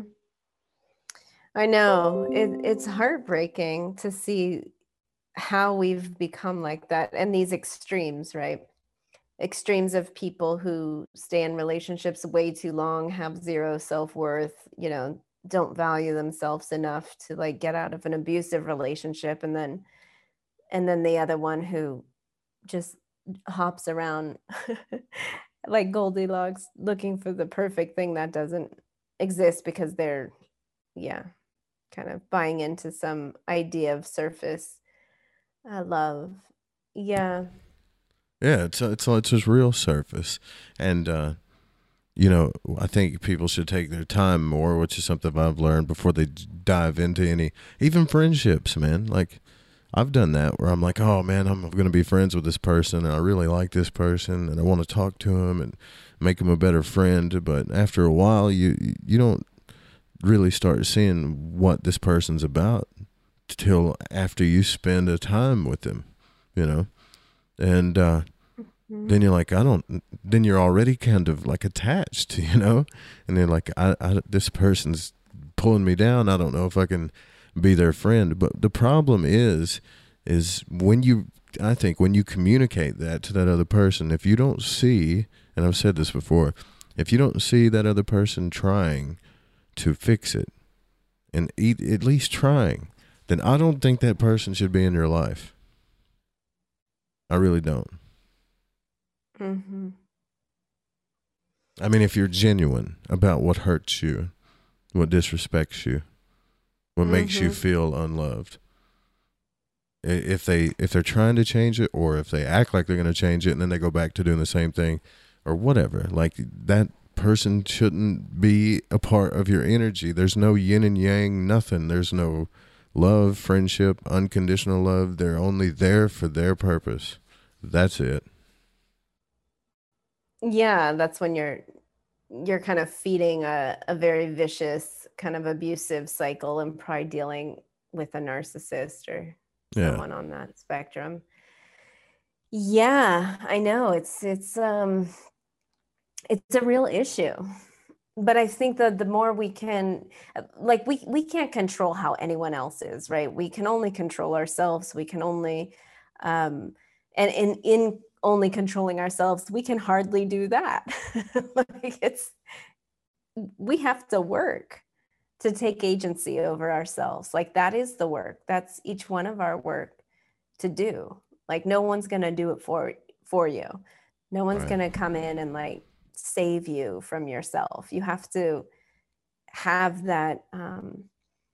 Speaker 4: I know. It, it's heartbreaking to see how we've become like that, and these extremes, right? Extremes of people who stay in relationships way too long, have zero self-worth, you know, don't value themselves enough to like get out of an abusive relationship, and then and then the other one who just hops around like Goldilocks looking for the perfect thing that doesn't exist because they're, yeah, kind of buying into some idea of surface uh, love. Yeah.
Speaker 3: Yeah, it's it's it's just real surface, and uh, you know, I think people should take their time more, which is something I've learned before they dive into any, even friendships, man. Like, I've done that where I'm like, oh man, I'm going to be friends with this person, and I really like this person, and I want to talk to him and make him a better friend. But after a while, you you don't really start seeing what this person's about till after you spend a time with them, you know, and uh, then you're like, I don't. Then you're already kind of like attached, you know, and then like, I, I this person's pulling me down. I don't know if I can be their friend. But the problem is, is when you, I think when you communicate that to that other person, if you don't see, and I've said this before, if you don't see that other person trying to fix it and eat, at least trying, then I don't think that person should be in your life. I really don't.
Speaker 4: Mm-hmm.
Speaker 3: I mean, if you're genuine about what hurts you, what disrespects you, what mm-hmm. makes you feel unloved, if they if they're trying to change it, or if they act like they're going to change it and then they go back to doing the same thing or whatever, like that person shouldn't be a part of your energy. There's no yin and yang, nothing. There's no love, friendship, unconditional love. They're only there for their purpose. That's it.
Speaker 4: Yeah, that's when you're you're kind of feeding a, a very vicious kind of abusive cycle, and probably dealing with a narcissist or
Speaker 3: yeah.
Speaker 4: someone on that spectrum. Yeah, I know. It's it's um it's a real issue. But I think that the more we can, like, we we can't control how anyone else is, right? We can only control ourselves. We can only um and in in only controlling ourselves, we can hardly do that. Like, it's, we have to work to take agency over ourselves. Like, that is the work. That's each one of our work to do. Like, no one's going to do it for for you. No one's right. going to come in and like save you from yourself. You have to have that um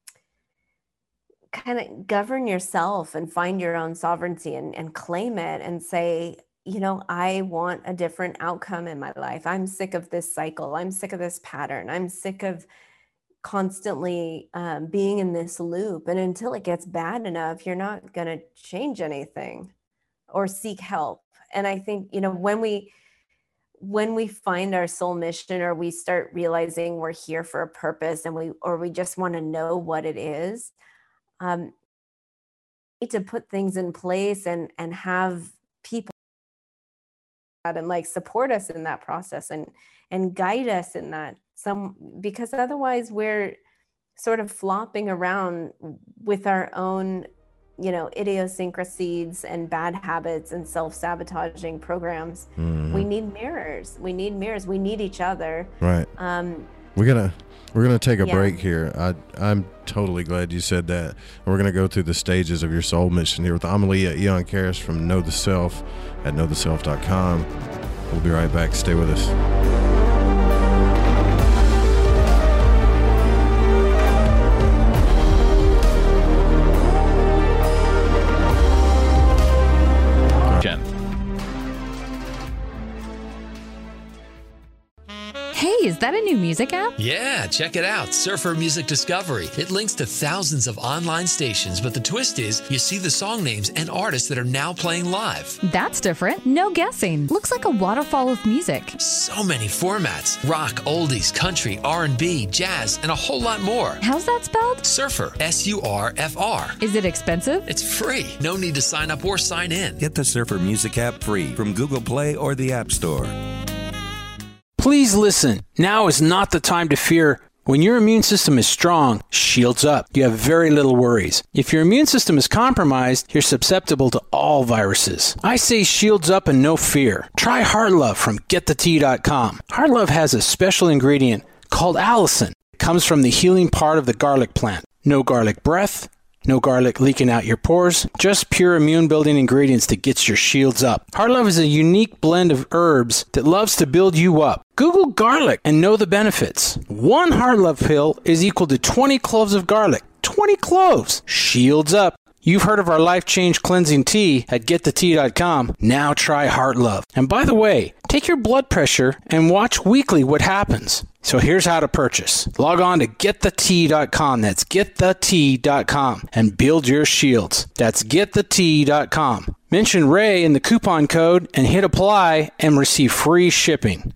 Speaker 4: kind of govern yourself and find your own sovereignty, and, and claim it and say, you know, I want a different outcome in my life. I'm sick of this cycle. I'm sick of this pattern. I'm sick of constantly um, being in this loop. And until it gets bad enough, you're not going to change anything or seek help. And I think, you know, when we when we find our soul mission, or we start realizing we're here for a purpose, and we or we just want to know what it is, um, need to put things in place and and have people and like support us in that process and and guide us in that, some because otherwise we're sort of flopping around with our own, you know, idiosyncrasies and bad habits and self-sabotaging programs. Mm-hmm. We need mirrors. We need mirrors. We need each other.
Speaker 3: Right.
Speaker 4: Um,
Speaker 3: we're gonna we're gonna take a
Speaker 4: yeah.
Speaker 3: break here. I I'm totally glad you said that. We're gonna go through the stages of your soul mission here with Amalia Eon Karis from Know the Self at know the self dot com. We'll be right back. Stay with us.
Speaker 5: Hey, is that a new music app?
Speaker 6: Yeah, check it out. Surfer Music Discovery. It links to thousands of online stations, but the twist is you see the song names and artists that are now playing live.
Speaker 5: That's different. No guessing. Looks like a waterfall of music.
Speaker 6: So many formats. Rock, oldies, country, R and B, jazz, and a whole lot more.
Speaker 5: How's that spelled?
Speaker 6: Surfer. S U R F R.
Speaker 5: Is it expensive?
Speaker 6: It's free. No need to sign up or sign in.
Speaker 7: Get the Surfer Music app free from Google Play or the App Store.
Speaker 8: Please listen. Now is not the time to fear. When your immune system is strong, shields up. You have very little worries. If your immune system is compromised, you're susceptible to all viruses. I say shields up and no fear. Try Heart Love from get the tea dot com. Heart Love has a special ingredient called allicin. It comes from the healing part of the garlic plant. No garlic breath. No garlic leaking out your pores, just pure immune-building ingredients that gets your shields up. Heart Love is a unique blend of herbs that loves to build you up. Google garlic and know the benefits. One Heart Love pill is equal to twenty cloves of garlic. twenty cloves. Shields up. You've heard of our Life Change Cleansing Tea at get the tea dot com. Now try Heart Love. And by the way, take your blood pressure and watch weekly what happens. So here's how to purchase. Log on to get the tea dot com. That's get the tea dot com and build your shields. That's get the tea dot com. Mention Ray in the coupon code and hit apply and receive free shipping.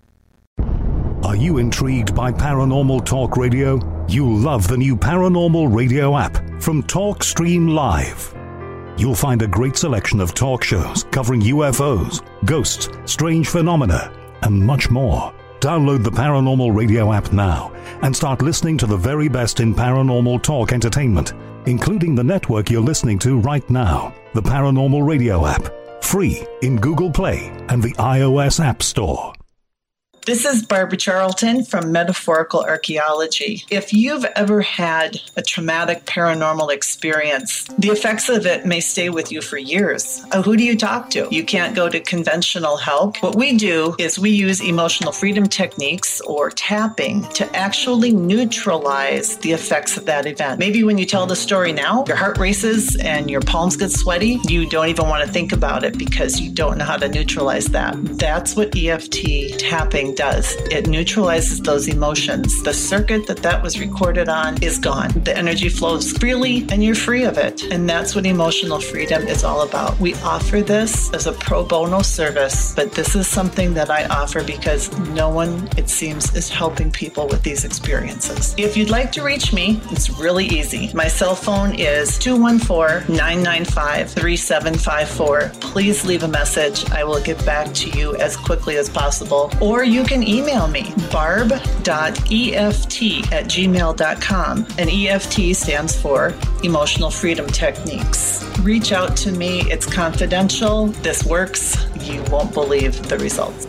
Speaker 9: Are you intrigued by Paranormal Talk Radio? You'll love the new Paranormal Radio app from TalkStream Live. You'll find a great selection of talk shows covering U F Os, ghosts, strange phenomena, and much more. Download the Paranormal Radio app now and start listening to the very best in paranormal talk entertainment, including the network you're listening to right now, the Paranormal Radio app, free in Google Play and the iOS App Store.
Speaker 10: This is Barbara Charlton from Metaphorical Archaeology. If you've ever had a traumatic paranormal experience, the effects of it may stay with you for years. Uh, who do you talk to? You can't go to conventional help. What we do is we use emotional freedom techniques or tapping to actually neutralize the effects of that event. Maybe when you tell the story now, your heart races and your palms get sweaty. You don't even want to think about it because you don't know how to neutralize that. That's what E F T tapping does. It neutralizes those emotions. The circuit that that was recorded on is gone. The energy flows freely and you're free of it. And that's what emotional freedom is all about. We offer this as a pro bono service, but this is something that I offer because no one, it seems, is helping people with these experiences. If you'd like to reach me, it's really easy. My cell phone is two one four, nine nine five, three seven five four. Please leave a message. I will get back to you as quickly as possible. Or you can email me, barb dot E F T at gmail dot com. And E F T stands for Emotional Freedom Techniques. Reach out to me. It's confidential. This works. You won't believe the results.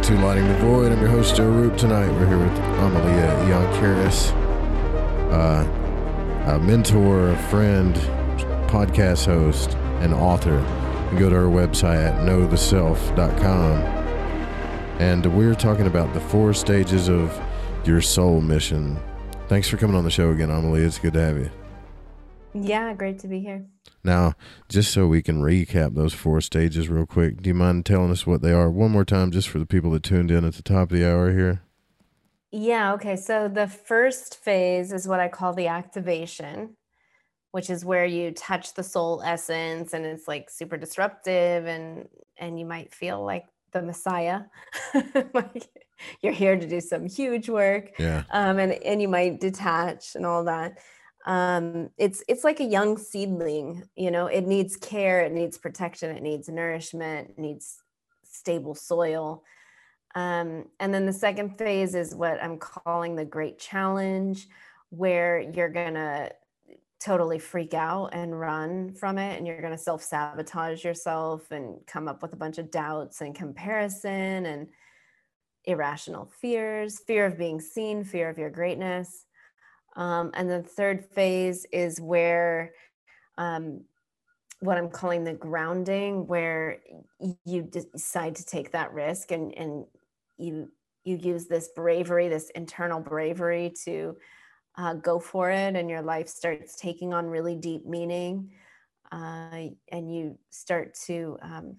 Speaker 3: to Lighting the Void. I'm your host, Joe Roop. Tonight we're here with Amalia Ioncaris, uh, a mentor, a friend, podcast host, and author. You can go to our website at know the self dot com. And we're talking about the four stages of your soul mission. Thanks for coming on the show again, Amalia. It's good to have you.
Speaker 4: Yeah, great to be here.
Speaker 3: Now, just so we can recap those four stages real quick, do you mind telling us what they are one more time, just for the people that tuned in at the top of the hour here?
Speaker 4: Yeah, okay. So the first phase is what I call the activation, which is where you touch the soul essence, and it's like super disruptive, and and you might feel like the Messiah. Like you're here to do some huge work.
Speaker 3: Yeah.
Speaker 4: Um, and, and you might detach and all that. Um, it's it's like a young seedling, you know, it needs care, it needs protection, it needs nourishment, it needs stable soil. Um, and then the second phase is what I'm calling the great challenge, where you're gonna totally freak out and run from it, and you're gonna self-sabotage yourself and come up with a bunch of doubts and comparison and irrational fears, fear of being seen, fear of your greatness. Um, and the third phase is where um, what I'm calling the grounding, where you decide to take that risk, and, and you you use this bravery, this internal bravery to uh, go for it, and your life starts taking on really deep meaning, uh, and you start to um,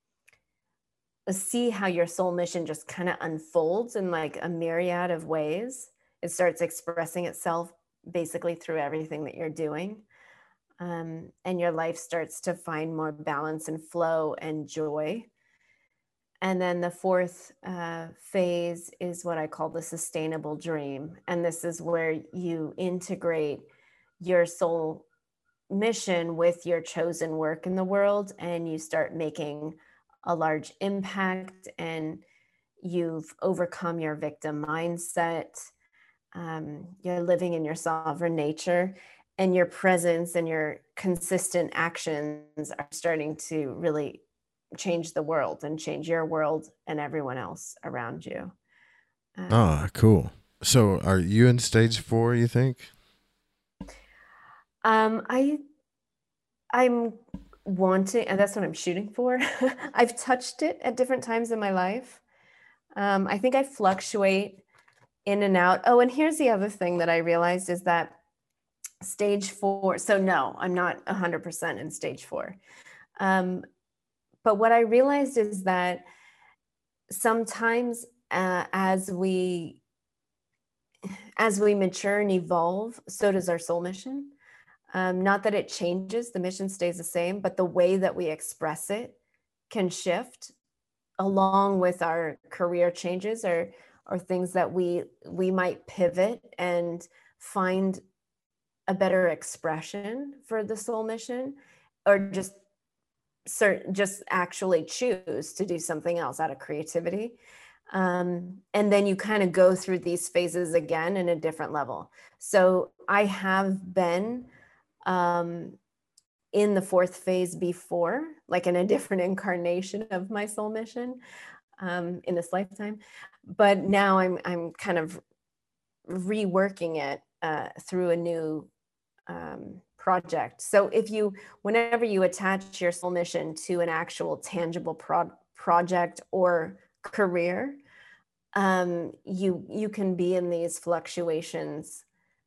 Speaker 4: see how your soul mission just kind of unfolds in like a myriad of ways. It starts expressing itself basically through everything that you're doing. Um, and your life starts to find more balance and flow and joy. And then the fourth uh, phase is what I call the sustainable dream. And this is where you integrate your soul mission with your chosen work in the world, and you start making a large impact, and you've overcome your victim mindset. Um, you're living in your sovereign nature, and your presence and your consistent actions are starting to really change the world and change your world and everyone else around you. Um,
Speaker 3: Oh, cool. So are you in stage four, you think?
Speaker 4: Um, I, I'm wanting, and that's what I'm shooting for. I've touched it at different times in my life. Um, I think I fluctuate in and out. Oh, and here's the other thing that I realized is that stage four, so no, I'm not one hundred percent in stage four. Um, but what I realized is that sometimes uh, as we as we mature and evolve, so does our soul mission. Um, not that it changes, the mission stays the same, but the way that we express it can shift along with our career changes, or or things that we we might pivot and find a better expression for the soul mission, or just certain just actually choose to do something else out of creativity. Um, and then you kind of go through these phases again in a different level. So I have been um, in the fourth phase before, like in a different incarnation of my soul mission um, in this lifetime. But now I'm I'm kind of reworking it uh, through a new um, project. So if you, whenever you attach your soul mission to an actual tangible pro- project or career, um, you you can be in these fluctuations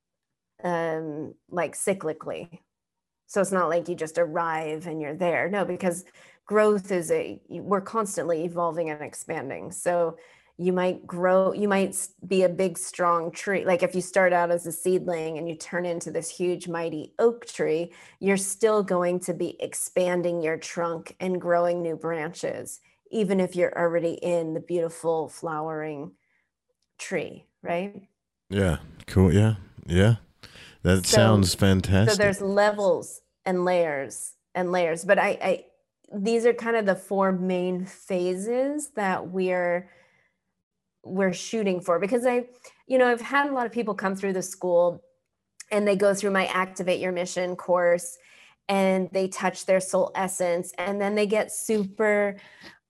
Speaker 4: um, like cyclically. So it's not like you just arrive and you're there. No, because growth is a, we're constantly evolving and expanding. So you might grow, you might be a big, strong tree. Like if you start out as a seedling and you turn into this huge, mighty oak tree, you're still going to be expanding your trunk and growing new branches, even if you're already in the beautiful flowering tree, right?
Speaker 3: Yeah, cool. Yeah, yeah. That
Speaker 4: So-
Speaker 3: sounds fantastic.
Speaker 4: So there's levels and layers and layers, but I, I, these are kind of the four main phases that we're we're shooting for, because I, you know, I've had a lot of people come through the school and they go through my Activate Your Mission course and they touch their soul essence, and then they get super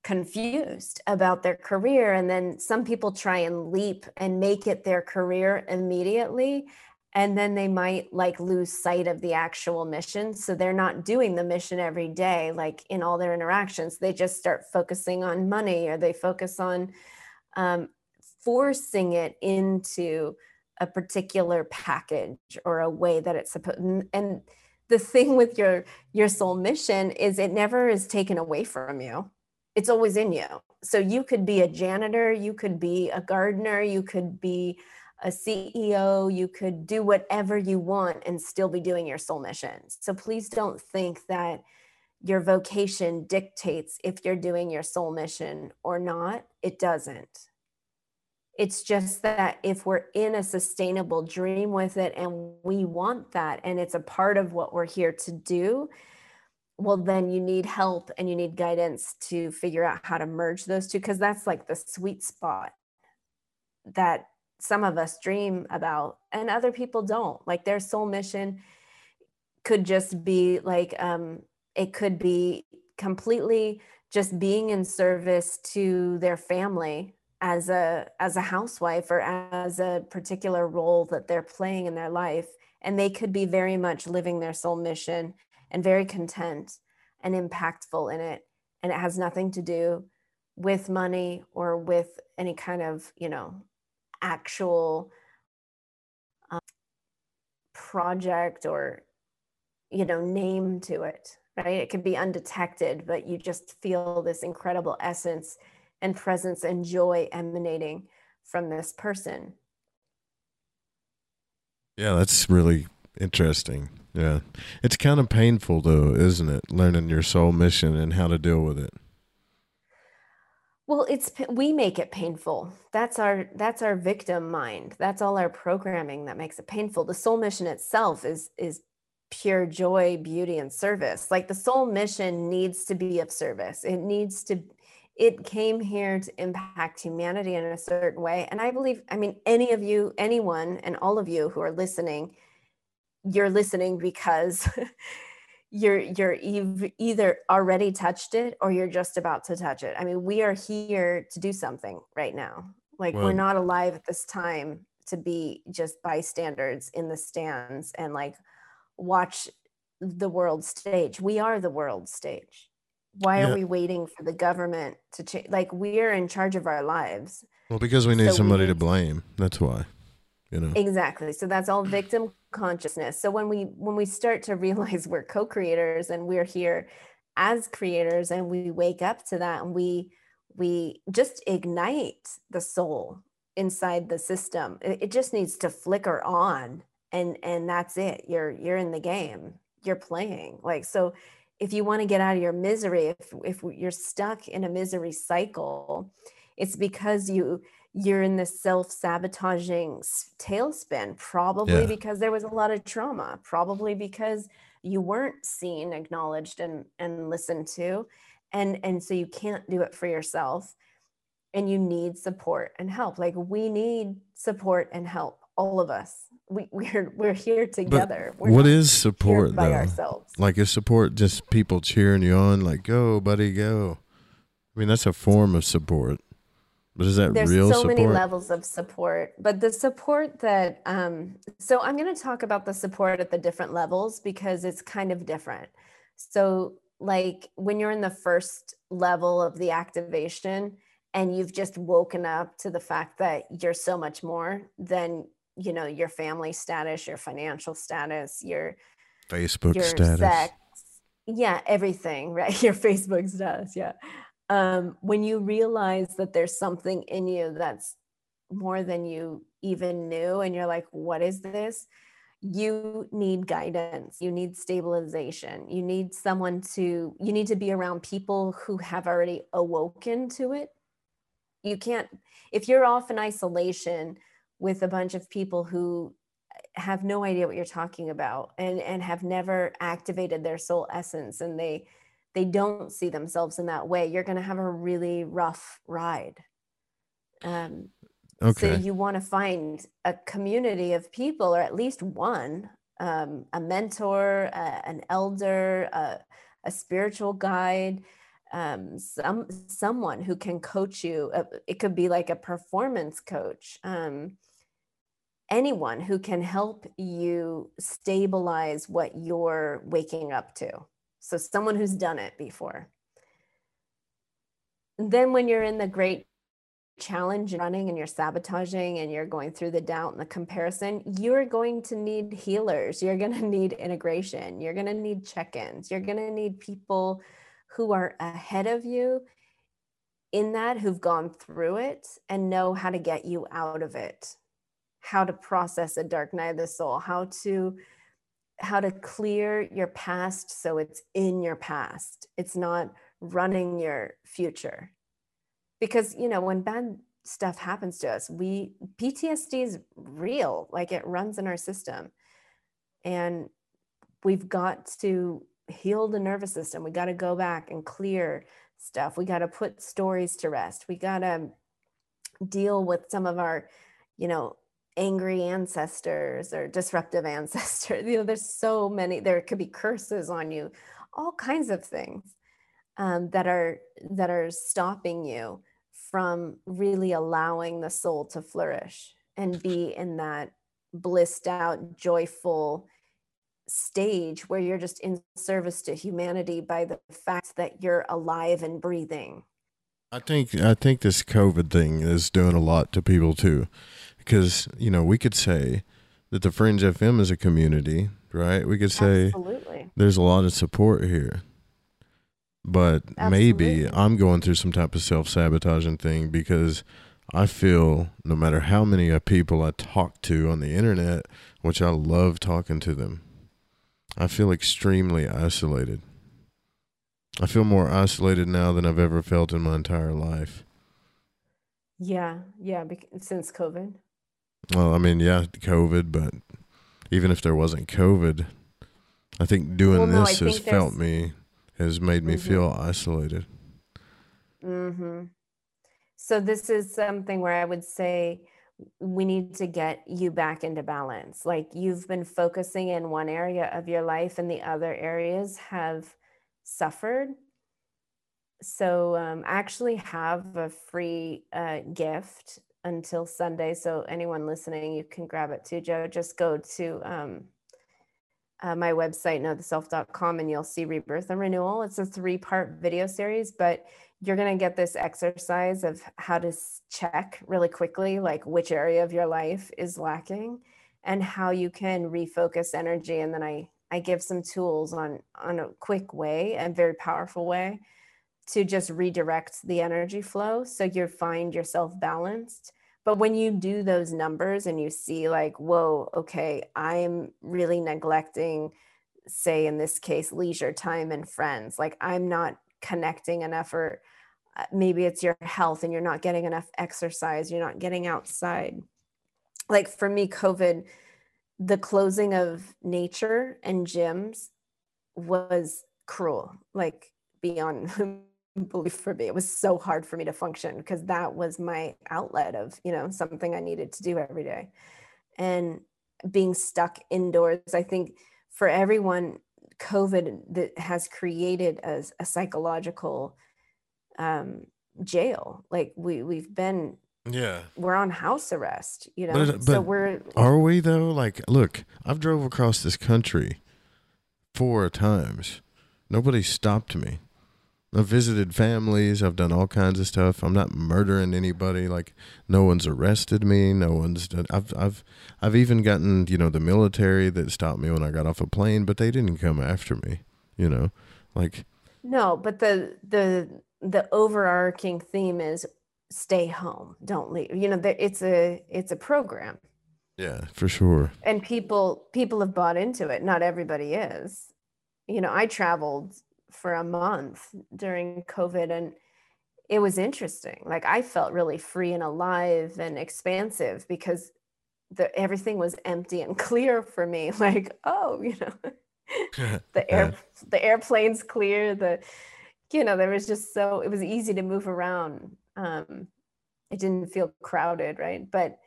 Speaker 4: confused about their career. And then some people try and leap and make it their career immediately. And then they might like lose sight of the actual mission. So they're not doing the mission every day, like in all their interactions. They just start focusing on money, or they focus on um, forcing it into a particular package or a way that it's supposed. And the thing with your your soul mission is it never is taken away from you. It's always in you. So you could be a janitor, you could be a gardener, you could be a C E O, you could do whatever you want and still be doing your soul mission. So please don't think that your vocation dictates if you're doing your soul mission or not. It doesn't. It's just that if we're in a sustainable dream with it and we want that, and it's a part of what we're here to do, well, then you need help and you need guidance to figure out how to merge those two, because that's like the sweet spot that some of us dream about and other people don't. Like their soul mission could just be like, um, it could be completely just being in service to their family as a as a housewife or as a particular role that they're playing in their life. And they could be very much living their soul mission and very content and impactful in it. And it has nothing to do with money or with any kind of, you know, actual um, project or, you know, name to it, right? It could be undetected, but you just feel this incredible essence and presence and joy emanating from this person.
Speaker 3: Yeah, that's really interesting. Yeah. It's kind of painful though, isn't it? Learning your soul mission and how to deal with it.
Speaker 4: Well, it's, we make it painful. That's our, that's our victim mind. That's all our programming that makes it painful. The soul mission itself is, is pure joy, beauty, and service. Like the soul mission needs to be of service. It needs to, it came here to impact humanity in a certain way. And I believe, I mean, any of you, anyone, and all of you who are listening, you're listening because you're you're ev- either already touched it or you're just about to touch it. I mean, we are here to do something right now. Like
Speaker 3: Well-
Speaker 4: we're not alive at this time to be just bystanders in the stands and like watch the world stage. We are the world stage. Why
Speaker 3: Yeah.
Speaker 4: are we waiting for the government to change? Like we're in charge of our lives.
Speaker 3: Well, because we need
Speaker 4: So we
Speaker 3: somebody to
Speaker 4: need-
Speaker 3: blame. That's why, you know.
Speaker 4: Exactly. So that's all victim consciousness. So when we when we start to realize we're co-creators and we're here as creators and we wake up to that and we we just ignite the soul inside the system. It, it just needs to flicker on and and that's it. You're you're in the game. You're playing. Like so if you want to get out of your misery, if if you're stuck in a misery cycle, it's because you you're in this self-sabotaging s- tailspin, probably
Speaker 3: Yeah.
Speaker 4: because there was a lot of trauma, probably because you weren't seen, acknowledged, and and listened to, and and so you can't do it for yourself, and you need support and help. Like we need support and help, all of us. We we're we're here together. We're
Speaker 3: What
Speaker 4: not
Speaker 3: is
Speaker 4: here
Speaker 3: support
Speaker 4: by
Speaker 3: though?
Speaker 4: ourselves.
Speaker 3: Like is support just people cheering you on, like go buddy, go? I mean, that's a form of support, but is that
Speaker 4: There's
Speaker 3: real
Speaker 4: so
Speaker 3: support?
Speaker 4: many levels of support, but the support that um so I'm going to talk about the support at the different levels because it's kind of different. So like when you're in the first level of the activation and you've just woken up to the fact that you're so much more than, you know, your family status, your financial status, your
Speaker 3: Facebook
Speaker 4: your
Speaker 3: status.
Speaker 4: sex, yeah, everything, right? Your Facebook status, yeah. Um, when you realize that there's something in you that's more than you even knew, and you're like, what is this? You need guidance, you need stabilization, you need someone to, you need to be around people who have already awoken to it. You can't, if you're off in isolation with a bunch of people who have no idea what you're talking about and, and have never activated their soul essence and they they don't see themselves in that way, you're going to have a really rough ride. Um,
Speaker 3: Okay.
Speaker 4: So you want to find a community of people, or at least one, um, a mentor, a, an elder, a, a spiritual guide, um, some someone who can coach you. Uh, it could be like a performance coach. Um, anyone who can help you stabilize what you're waking up to. So someone who's done it before. And then when you're in the great challenge and running and you're sabotaging and you're going through the doubt and the comparison, you're going to need healers. You're going to need integration. You're going to need check-ins. You're going to need people who are ahead of you in that, who've gone through it and know how to get you out of it, how to process a dark night of the soul, how to how to clear your past so it's in your past. It's not running your future. Because, you know, when bad stuff happens to us, we P T S D is real, like it runs in our system. And we've got to heal the nervous system. We got to go back and clear stuff. We got to put stories to rest. We got to deal with some of our, you know, angry ancestors or disruptive ancestors. You know, there's so many, there could be curses on you, all kinds of things um, that are that are stopping you from really allowing the soul to flourish and be in that blissed out, joyful stage where you're just in service to humanity by the fact that you're alive and breathing.
Speaker 3: I think I think this COVID thing is doing a lot to people too, because, you know, we could say that the Fringe F M is a community, right? We could say
Speaker 4: Absolutely.
Speaker 3: There's a lot of support here, but
Speaker 4: Absolutely.
Speaker 3: maybe I'm going through some type of self-sabotaging thing because I feel no matter how many people I talk to on the internet, which I love talking to them, I feel extremely isolated. I feel more isolated now than I've ever felt in my entire life.
Speaker 4: Yeah, yeah, bec- since COVID.
Speaker 3: Well, I mean, yeah, COVID, but even if there wasn't COVID, I think doing
Speaker 4: Well, no,
Speaker 3: this
Speaker 4: I
Speaker 3: has
Speaker 4: think
Speaker 3: felt
Speaker 4: there's-
Speaker 3: me, has made me
Speaker 4: Mhm.
Speaker 3: feel isolated.
Speaker 4: Mm-hmm. So this is something where I would say we need to get you back into balance. Like you've been focusing in one area of your life and the other areas have suffered. So um, I actually have a free uh, gift until Sunday. So anyone listening, you can grab it too, Joe. Just go to um, uh, my website, know the self dot com, and you'll see Rebirth and Renewal. It's a three-part video series, but you're going to get this exercise of how to check really quickly, like which area of your life is lacking and how you can refocus energy. And then I, I give some tools on, on a quick way, a very powerful way to just redirect the energy flow so you find yourself balanced. But when you do those numbers and you see like, whoa, okay, I'm really neglecting, say in this case, leisure time and friends, like I'm not connecting enough, or maybe it's your health and you're not getting enough exercise, you're not getting outside. Like for me, COVID, the closing of nature and gyms was cruel, like beyond belief for me. It was so hard for me to function because that was my outlet of, you know, something I needed to do every day. And being stuck indoors, I think for everyone, COVID that has created a, a psychological um, jail. Like we, we've been,
Speaker 3: Yeah.
Speaker 4: we're on house arrest, you know,
Speaker 3: But, but
Speaker 4: so we're,
Speaker 3: are we though? Like, look, I've drove across this country four times. Nobody stopped me. I've visited families. I've done all kinds of stuff. I'm not murdering anybody. Like, no one's arrested me. No one's done. I've, I've, I've even gotten, you know, the military that stopped me when I got off a plane, but they didn't come after me, you know, like.
Speaker 4: No, but the, the, the overarching theme is stay home, don't leave. You know, it's a, it's a program.
Speaker 3: Yeah, for sure.
Speaker 4: And people, people have bought into it. Not everybody is. You know, I traveled for a month during COVID and it was interesting. Like I felt really free and alive and expansive because the, everything was empty and clear for me. Like, oh, you know, the air, the airplane's clear. The, you know, there was just so, it was easy to move around. Um, it didn't feel crowded. Right. But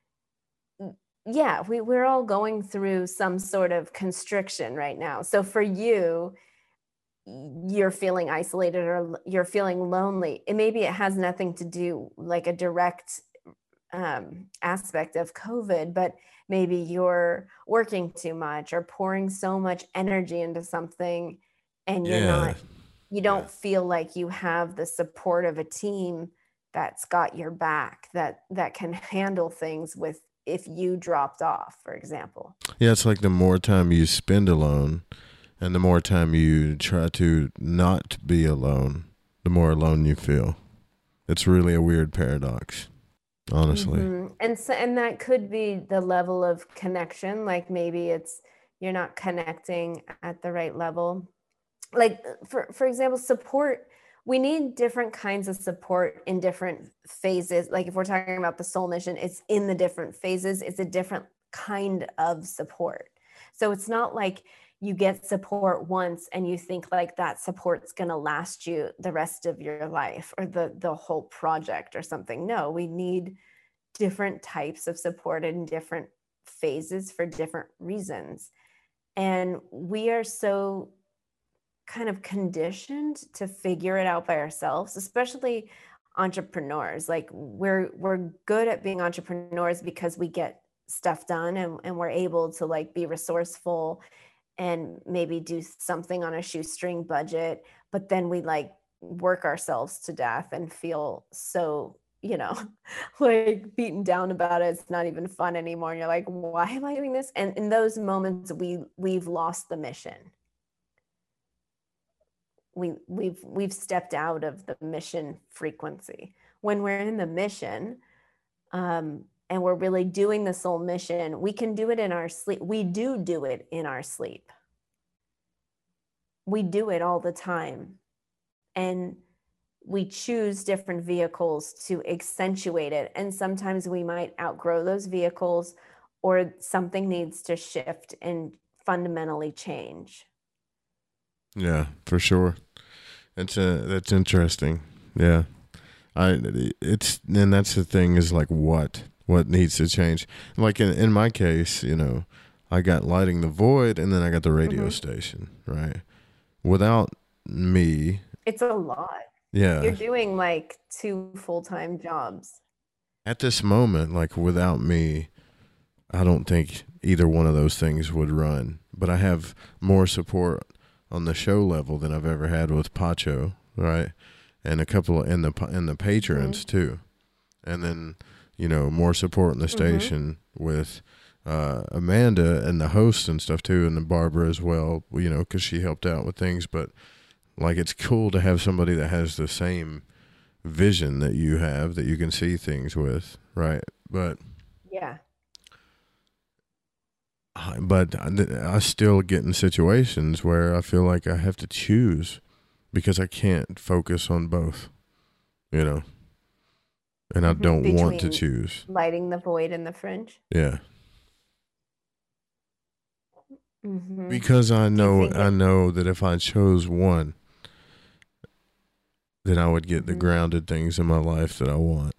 Speaker 4: yeah, we, we're all going through some sort of constriction right now. So for you, you're feeling isolated or you're feeling lonely. It maybe it has nothing to do like a direct um, aspect of COVID, but maybe you're working too much or pouring so much energy into something and you're
Speaker 3: Yeah.
Speaker 4: not, you don't feel like you have the support of a team that's got your back, that, that can handle things with, if you dropped off, for example.
Speaker 3: Yeah, it's like the more time you spend alone and the more time you try to not be alone, the more alone you feel. It's really a weird paradox, honestly.
Speaker 4: Mm-hmm. And so, and that could be the level of connection. Like maybe it's, you're not connecting at the right level. Like for, for example, support, we need different kinds of support in different phases. Like if we're talking about the soul mission, it's in the different phases. It's a different kind of support. So it's not like you get support once and you think like that support's going to last you the rest of your life or the, the whole project or something. No, we need different types of support in different phases for different reasons. And we are so kind of conditioned to figure it out by ourselves, especially entrepreneurs. Like we're we're good at being entrepreneurs because we get stuff done and, and we're able to like be resourceful and maybe do something on a shoestring budget, but then we like work ourselves to death and feel so, you know, like beaten down about it. It's not even fun anymore. And you're like, why am I doing this? And in those moments, we we've lost the mission. We we've we've stepped out of the mission frequency. When we're in the mission, um, and we're really doing the soul mission, we can do it in our sleep. We do do it in our sleep. We do it all the time. And we choose different vehicles to accentuate it. And sometimes we might outgrow those vehicles or something needs to shift and fundamentally change.
Speaker 3: Yeah, for sure. That's uh, that's interesting. Yeah. I it's and that's the thing is like what what needs to change. Like in, in my case, you know, I got Lighting the Void and then I got the radio mm-hmm. station, right? Without me,
Speaker 4: it's a lot.
Speaker 3: Yeah.
Speaker 4: You're doing like two full-time jobs.
Speaker 3: At this moment, like without me, I don't think either one of those things would run. But I have more support on the show level than I've ever had with Pacho, right? And a couple of, in the in the patrons mm-hmm. too. And then, you know, more support in the station mm-hmm. with uh, Amanda and the hosts and stuff too, and the Barbara as well, you know, because she helped out with things. But like, it's cool to have somebody that has the same vision that you have, that you can see things with, right? But
Speaker 4: yeah.
Speaker 3: But I still get in situations where I feel like I have to choose because I can't focus on both, you know, and I don't Between want to choose.
Speaker 4: Lighting the Void and the Fringe?
Speaker 3: Yeah.
Speaker 4: Mm-hmm.
Speaker 3: Because I know, I know that if I chose one, then I would get mm-hmm. the grounded things in my life that I want.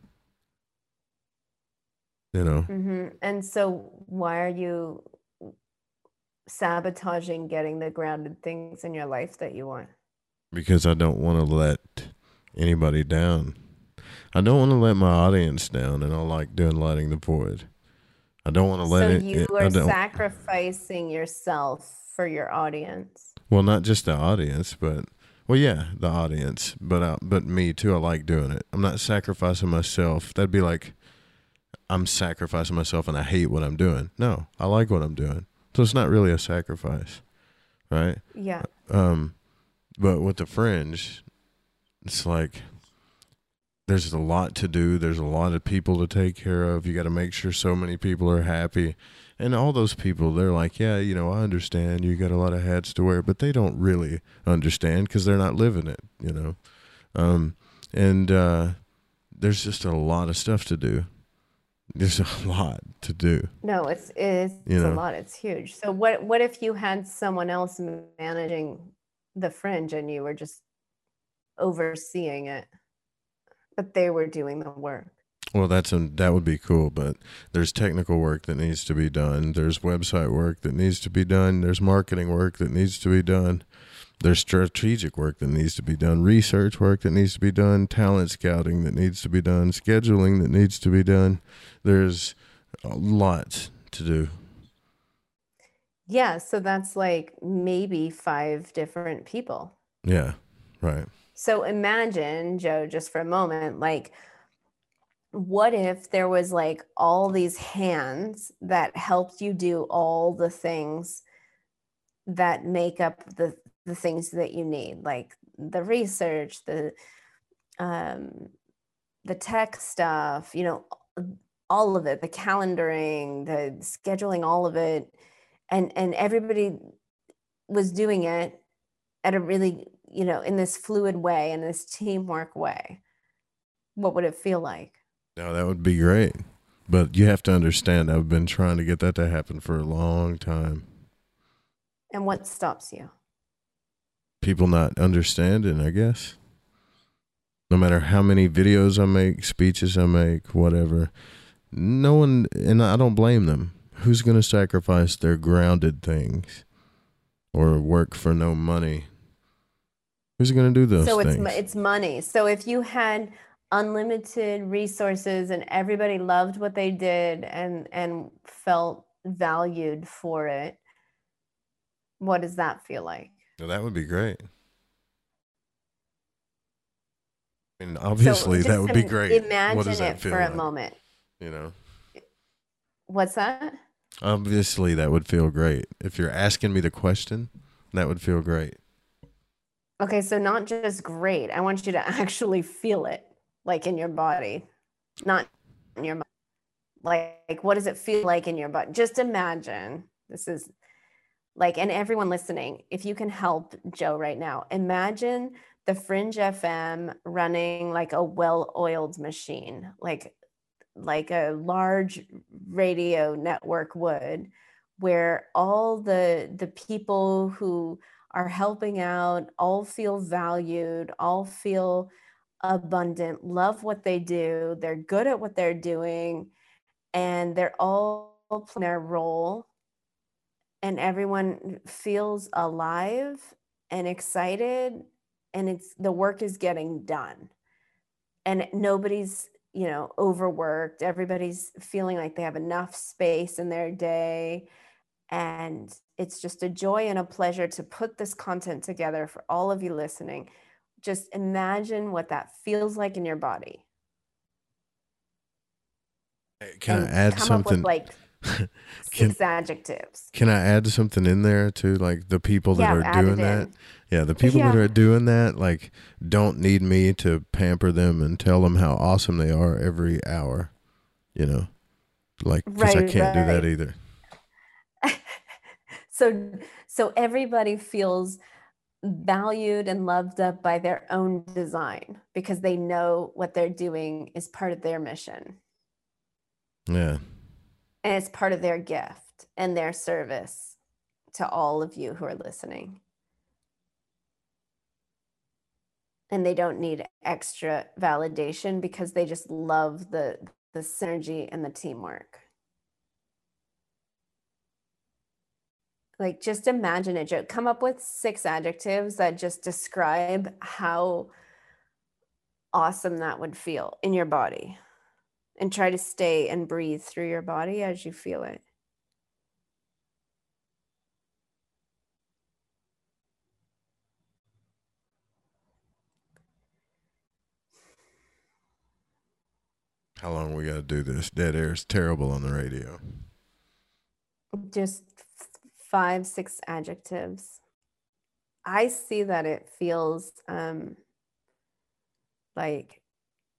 Speaker 3: You know,
Speaker 4: mm-hmm. And so why are you sabotaging getting the grounded things in your life that you want?
Speaker 3: Because I don't want to let anybody down. I don't want to let my audience down, and I like doing Lighting the Void. I don't want to let
Speaker 4: so
Speaker 3: it.
Speaker 4: So you
Speaker 3: it,
Speaker 4: are sacrificing yourself for your audience.
Speaker 3: Well, not just the audience, but well, yeah, the audience, but uh, but me too. I like doing it. I'm not sacrificing myself. That'd be like I'm sacrificing myself and I hate what I'm doing. No, I like what I'm doing. So it's not really a sacrifice, right?
Speaker 4: Yeah.
Speaker 3: Um, but with the Fringe, it's like there's a lot to do. There's a lot of people to take care of. You got to make sure so many people are happy. And all those people, they're like, yeah, you know, I understand. You got a lot of hats to wear, but they don't really understand because they're not living it, you know. Um, and uh, there's just a lot of stuff to do. There's a lot to do.
Speaker 4: No, it's it's, it's a lot. It's huge. So what what if you had someone else managing the Fringe and you were just overseeing it, but they were doing the work?
Speaker 3: Well, that's a, that would be cool, but there's technical work that needs to be done. There's website work that needs to be done. There's marketing work that needs to be done. There's strategic work that needs to be done, research work that needs to be done, talent scouting that needs to be done, scheduling that needs to be done. There's a lot to do.
Speaker 4: Yeah, so that's like maybe five different people.
Speaker 3: Yeah, right.
Speaker 4: So imagine, Joe, just for a moment, like, what if there was like all these hands that helped you do all the things that make up the, the things that you need, like the research, the, um, the tech stuff, you know, all of it, the calendaring, the scheduling, all of it. And, and everybody was doing it at a really, you know, in this fluid way, in this teamwork way. What would it feel like?
Speaker 3: No, that would be great. But you have to understand, I've been trying to get that to happen for a long time.
Speaker 4: And what stops you?
Speaker 3: People not understanding, I guess. No matter how many videos I make, speeches I make, whatever, no one, and I don't blame them. Who's going to sacrifice their grounded things or work for no money? Who's going to do those
Speaker 4: so
Speaker 3: things?
Speaker 4: So it's it's money. So if you had unlimited resources and everybody loved what they did and and felt valued for it, what does that feel like?
Speaker 3: Well, that would be great. I mean, obviously, so that would be great.
Speaker 4: Imagine
Speaker 3: what does that
Speaker 4: it
Speaker 3: feel
Speaker 4: for
Speaker 3: like?
Speaker 4: a moment.
Speaker 3: You know?
Speaker 4: What's that?
Speaker 3: Obviously, that would feel great. If you're asking me the question, that would feel great.
Speaker 4: Okay, so not just great. I want you to actually feel it, like in your body, not in your mind. Like, like, what does it feel like in your body? Just imagine. This is like, and everyone listening, if you can help Joe right now, imagine the Fringe F M running like a well-oiled machine, like like a large radio network would, where all the the people who are helping out all feel valued, all feel abundant, love what they do, they're good at what they're doing, and they're all playing their role, and everyone feels alive and excited, and it's the work is getting done, and nobody's, you know, overworked. Everybody's feeling like they have enough space in their day. And it's just a joy and a pleasure to put this content together for all of you listening. Just imagine what that feels like in your body.
Speaker 3: Can
Speaker 4: and
Speaker 3: I add
Speaker 4: come
Speaker 3: something?
Speaker 4: Up with like
Speaker 3: can,
Speaker 4: six adjectives.
Speaker 3: Can I add something in there too? Like the people that
Speaker 4: yeah,
Speaker 3: are doing that.
Speaker 4: In.
Speaker 3: Yeah, the people yeah. that are doing that, like, don't need me to pamper them and tell them how awesome they are every hour, you know, like, because right, I can't right. do that either.
Speaker 4: so, so everybody feels valued and loved up by their own design because they know what they're doing is part of their mission.
Speaker 3: Yeah.
Speaker 4: And it's part of their gift and their service to all of you who are listening. And they don't need extra validation because they just love the, the synergy and the teamwork. Like, just imagine it, Joe. Come up with six adjectives that just describe how awesome that would feel in your body. And try to stay and breathe through your body as you feel it.
Speaker 3: How long we got to do this? Dead air is terrible on the radio.
Speaker 4: Just five, six adjectives. I see that it feels um, like,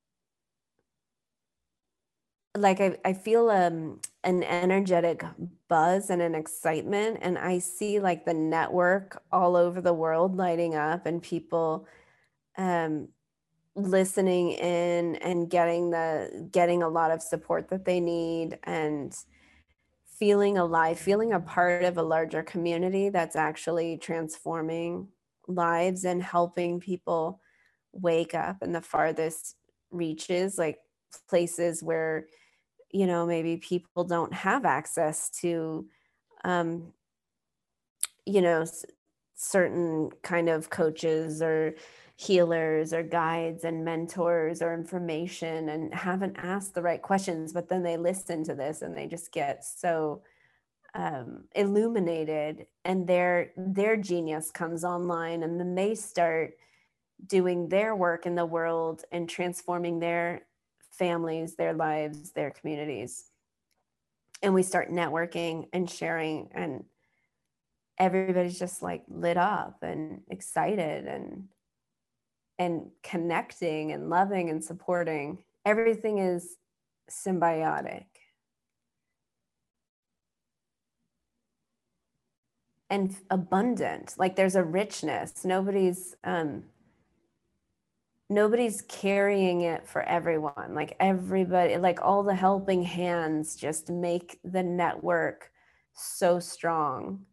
Speaker 4: like I, I feel um, an energetic buzz and an excitement. And I see like the network all over the world lighting up and people um, listening in and getting the getting a lot of support that they need and feeling alive, feeling a part of a larger community that's actually transforming lives and helping people wake up in the farthest reaches, like places where, you know, maybe people don't have access to, um, you know, s- certain kind of coaches or healers or guides and mentors or information, and haven't asked the right questions, but then they listen to this and they just get so um, illuminated, and their their genius comes online, and then they start doing their work in the world and transforming their families, their lives, their communities. And we start networking and sharing, and everybody's just like lit up and excited and and connecting and loving and supporting. Everything is symbiotic and abundant. Like there's a richness. Nobody's um nobody's carrying it for everyone. Like everybody, like all the helping hands just make the network so strong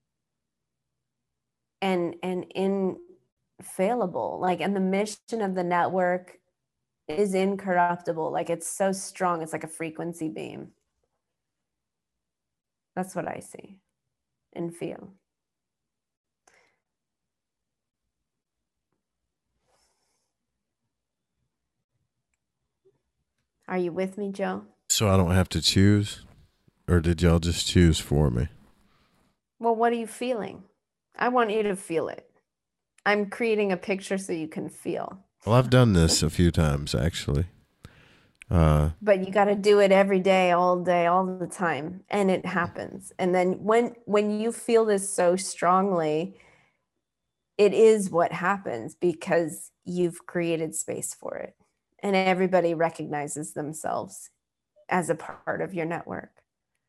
Speaker 4: and and infallible. Like, and the mission of the network is incorruptible. Like it's so strong. It's like a frequency beam. That's what I see and feel. Are you with me, Joe?
Speaker 3: So I don't have to choose, or did y'all just choose for me?
Speaker 4: Well, what are you feeling? I want you to feel it. I'm creating a picture so you can feel.
Speaker 3: Well, I've done this a few times, actually. Uh,
Speaker 4: but you got to do it every day, all day, all the time. And it happens. And then when, when you feel this so strongly, it is what happens because you've created space for it. And everybody recognizes themselves as a part of your network.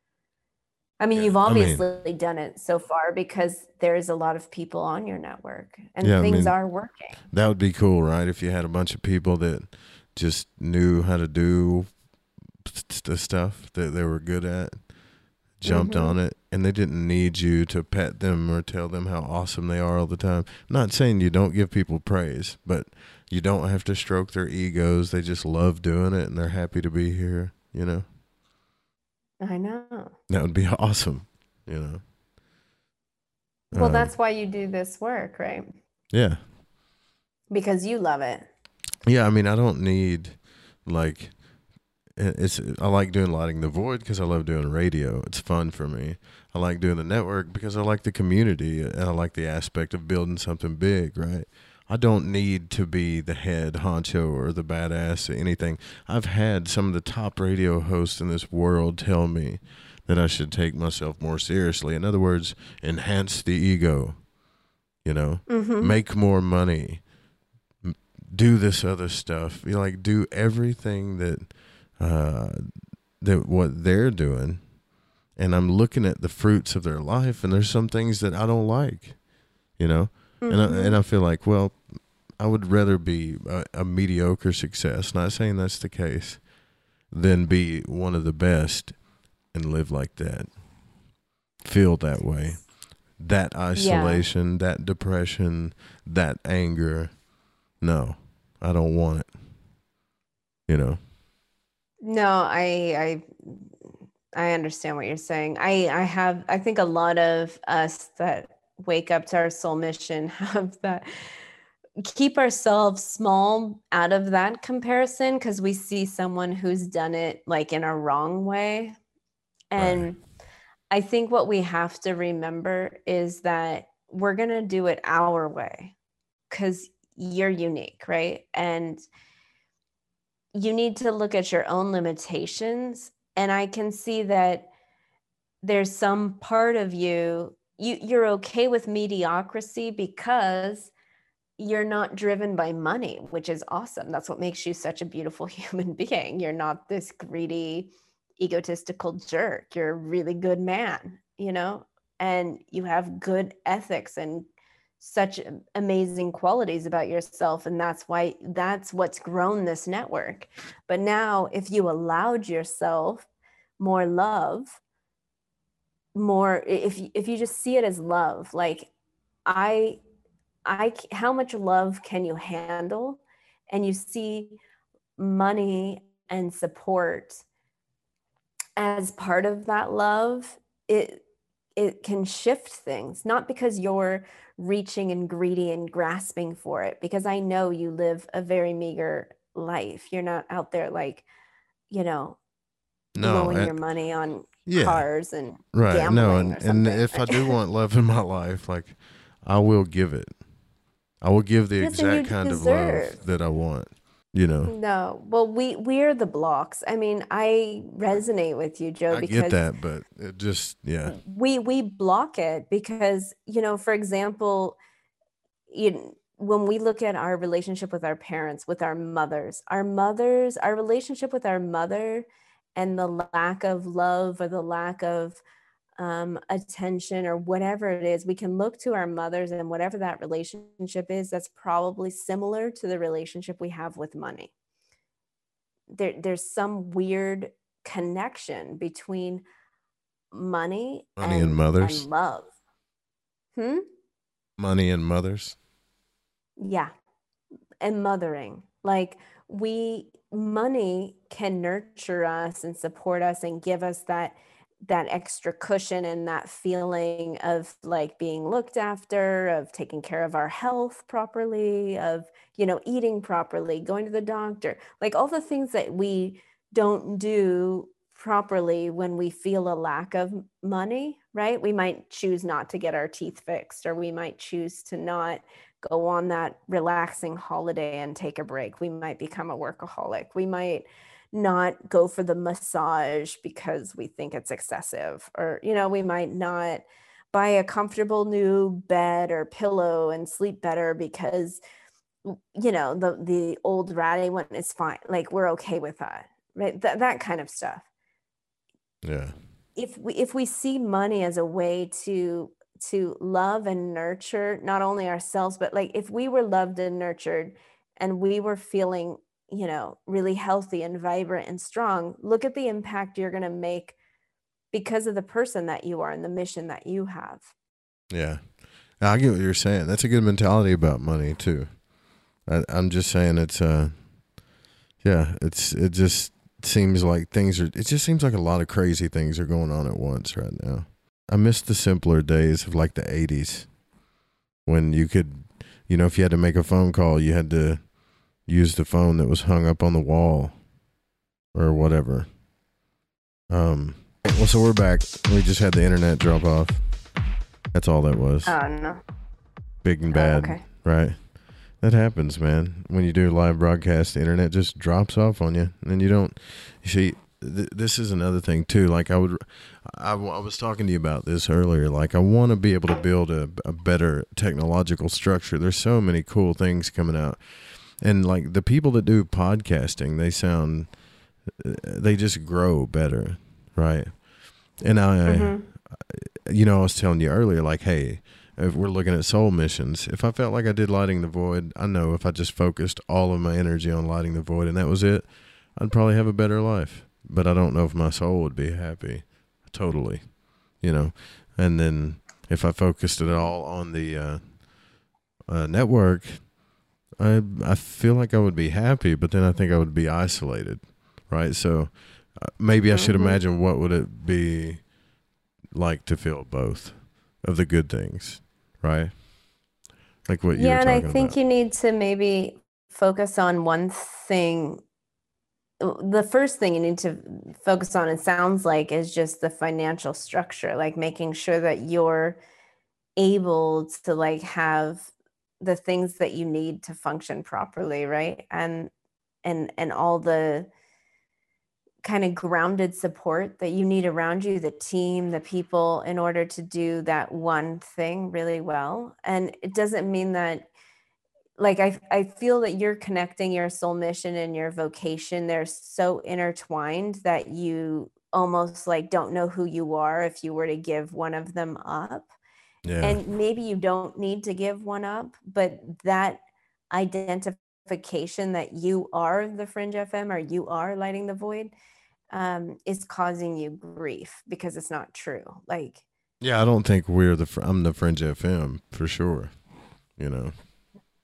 Speaker 4: I mean,
Speaker 3: Yeah,
Speaker 4: you've obviously
Speaker 3: I mean,
Speaker 4: done it so far because there's a lot of people on your network and
Speaker 3: yeah, I
Speaker 4: things
Speaker 3: mean,
Speaker 4: are working.
Speaker 3: that would be cool, right? If you had a bunch of people that just knew how to do the stuff that they were good at, jumped
Speaker 4: Mhm.
Speaker 3: on it, and they didn't need you to pet them or tell them how awesome they are all the time. I'm not saying you don't give people praise, but you don't have to stroke their egos. They just love doing it and they're happy to be here, you know?
Speaker 4: I know.
Speaker 3: That would be awesome, you know?
Speaker 4: Well,
Speaker 3: Um,
Speaker 4: that's why you do this work, right?
Speaker 3: Yeah.
Speaker 4: Because you love it.
Speaker 3: Yeah, I mean, I don't need, like, it's, I like doing Lighting the Void because I love doing radio. It's fun for me. I like doing the network because I like the community and I like the aspect of building something big, right? I don't need to be the head honcho or the badass or anything. I've had some of the top radio hosts in this world tell me that I should take myself more seriously. In other words, enhance the ego, you know,
Speaker 4: Mhm.
Speaker 3: make more money, m- do this other stuff. You know, like do everything that uh, that what they're doing. And I'm looking at the fruits of their life, and there's some things that I don't like, you know. And I,
Speaker 4: Mhm.
Speaker 3: and I feel like, well, I would rather be a, a mediocre success, not saying that's the case, than be one of the best and live like that, feel that way. That isolation, that depression, that anger, no, I don't want it, you know.
Speaker 4: No, I I I understand what you're saying. I I have I think a lot of us that wake up to our soul mission have that, keep ourselves small out of that comparison because we see someone who's done it like in a wrong way. And I think what we have to remember is that we're going to do it our way because you're unique, right? And you need to look at your own limitations. And I can see that there's some part of you, you you're okay with mediocrity because you're not driven by money, which is awesome. That's what makes you such a beautiful human being. You're not this greedy, egotistical jerk. You're a really good man, you know, and you have good ethics and such amazing qualities about yourself. And that's why that's what's grown this network. But now, if you allowed yourself more love, more, if you, if you just see it as love, like I, I, how much love can you handle? And you see money and support as part of that love, it it can shift things, not because you're reaching and greedy and grasping for it, because I know you live a very meager life. You're not out there like, you know,
Speaker 3: No,
Speaker 4: blowing
Speaker 3: it-
Speaker 4: your money on
Speaker 3: Yeah.
Speaker 4: cars and
Speaker 3: Right.
Speaker 4: gambling
Speaker 3: No,
Speaker 4: or
Speaker 3: and, and
Speaker 4: something.
Speaker 3: if I do want love in my life, like I will give it. I will give the
Speaker 4: Yes, and you
Speaker 3: exact kind of love
Speaker 4: deserve.
Speaker 3: that I want, you know.
Speaker 4: No, well, we we're the blocks. I mean, I resonate with you, Joe,
Speaker 3: I
Speaker 4: because
Speaker 3: get that, but it just, yeah.
Speaker 4: we we block it because, you know, for example, you, when we look at our relationship with our parents, with our mothers, our mothers, our relationship with our mother, and the lack of love or the lack of um, attention or whatever it is, we can look to our mothers, and whatever that relationship is, that's probably similar to the relationship we have with money. There, there's some weird connection between money,
Speaker 3: Money and mothers?
Speaker 4: and love. Hmm?
Speaker 3: Money and mothers.
Speaker 4: Yeah. And mothering. Like we, money can nurture us and support us and give us that that extra cushion and that feeling of like being looked after, of taking care of our health properly, of, you know, eating properly, going to the doctor, like all the things that we don't do properly when we feel a lack of money, right? We might choose not to get our teeth fixed, or we might choose to not go on that relaxing holiday and take a break. We might become a workaholic. We might not go for the massage because we think it's excessive, or, you know, we might not buy a comfortable new bed or pillow and sleep better because, you know, the, the old ratty one is fine. Like we're okay with that, right? Th- that kind of stuff.
Speaker 3: Yeah.
Speaker 4: If we, if we see money as a way to, to love and nurture not only ourselves, but like if we were loved and nurtured and we were feeling, you know, really healthy and vibrant and strong, look at the impact you're going to make because of the person that you are and the mission that you have.
Speaker 3: Yeah. I get what you're saying. That's a good mentality about money too. I, I'm just saying it's, uh, yeah, it's, it just seems like things are, it just seems like a lot of crazy things are going on at once right now. I miss the simpler days of like the eighties when you could, you know, if you had to make a phone call, you had to use the phone that was hung up on the wall or whatever. Um, well, so we're back. We just had the internet drop off. That's all that was.
Speaker 4: Oh, no.
Speaker 3: Big and bad,
Speaker 4: okay.
Speaker 3: right? That happens, man. When you do live broadcast, the internet just drops off on you, and you don't. You see, th- this is another thing too. Like I would, I, I was talking to you about this earlier. Like I want to be able to build a, a better technological structure. There's so many cool things coming out. And like the people that do podcasting, they sound, they just grow better, right? And I, mm-hmm. you know, I was telling you earlier, like, hey, if we're looking at soul missions, if I felt like I did Lighting the Void, I know if I just focused all of my energy on Lighting the Void and that was it, I'd probably have a better life. But I don't know if my soul would be happy, totally, you know. And then if I focused it all on the uh, uh, network, I I feel like I would be happy, but then I think I would be isolated, right? So uh, maybe I should
Speaker 4: Mm-hmm.
Speaker 3: imagine what would it be like to feel both of the good things, right? Like what you
Speaker 4: Yeah,
Speaker 3: were
Speaker 4: and I
Speaker 3: talking
Speaker 4: think
Speaker 3: about.
Speaker 4: you need to maybe focus on one thing. The first thing you need to focus on, it sounds like, is just the financial structure, like making sure that you're able to like have the things that you need to function properly, right? And and and all the kind of grounded support that you need around you, the team, the people, in order to do that one thing really well. And it doesn't mean that, like, I, I feel that you're connecting your soul mission and your vocation. They're so intertwined that you almost like don't know who you are if you were to give one of them up.
Speaker 3: Yeah.
Speaker 4: And maybe you don't need to give one up, but that identification that you are the Fringe F M or you are Lighting the Void um, is causing you grief because it's not true. Like,
Speaker 3: Yeah, I don't think we're the, fr- I'm the Fringe F M for sure, you know.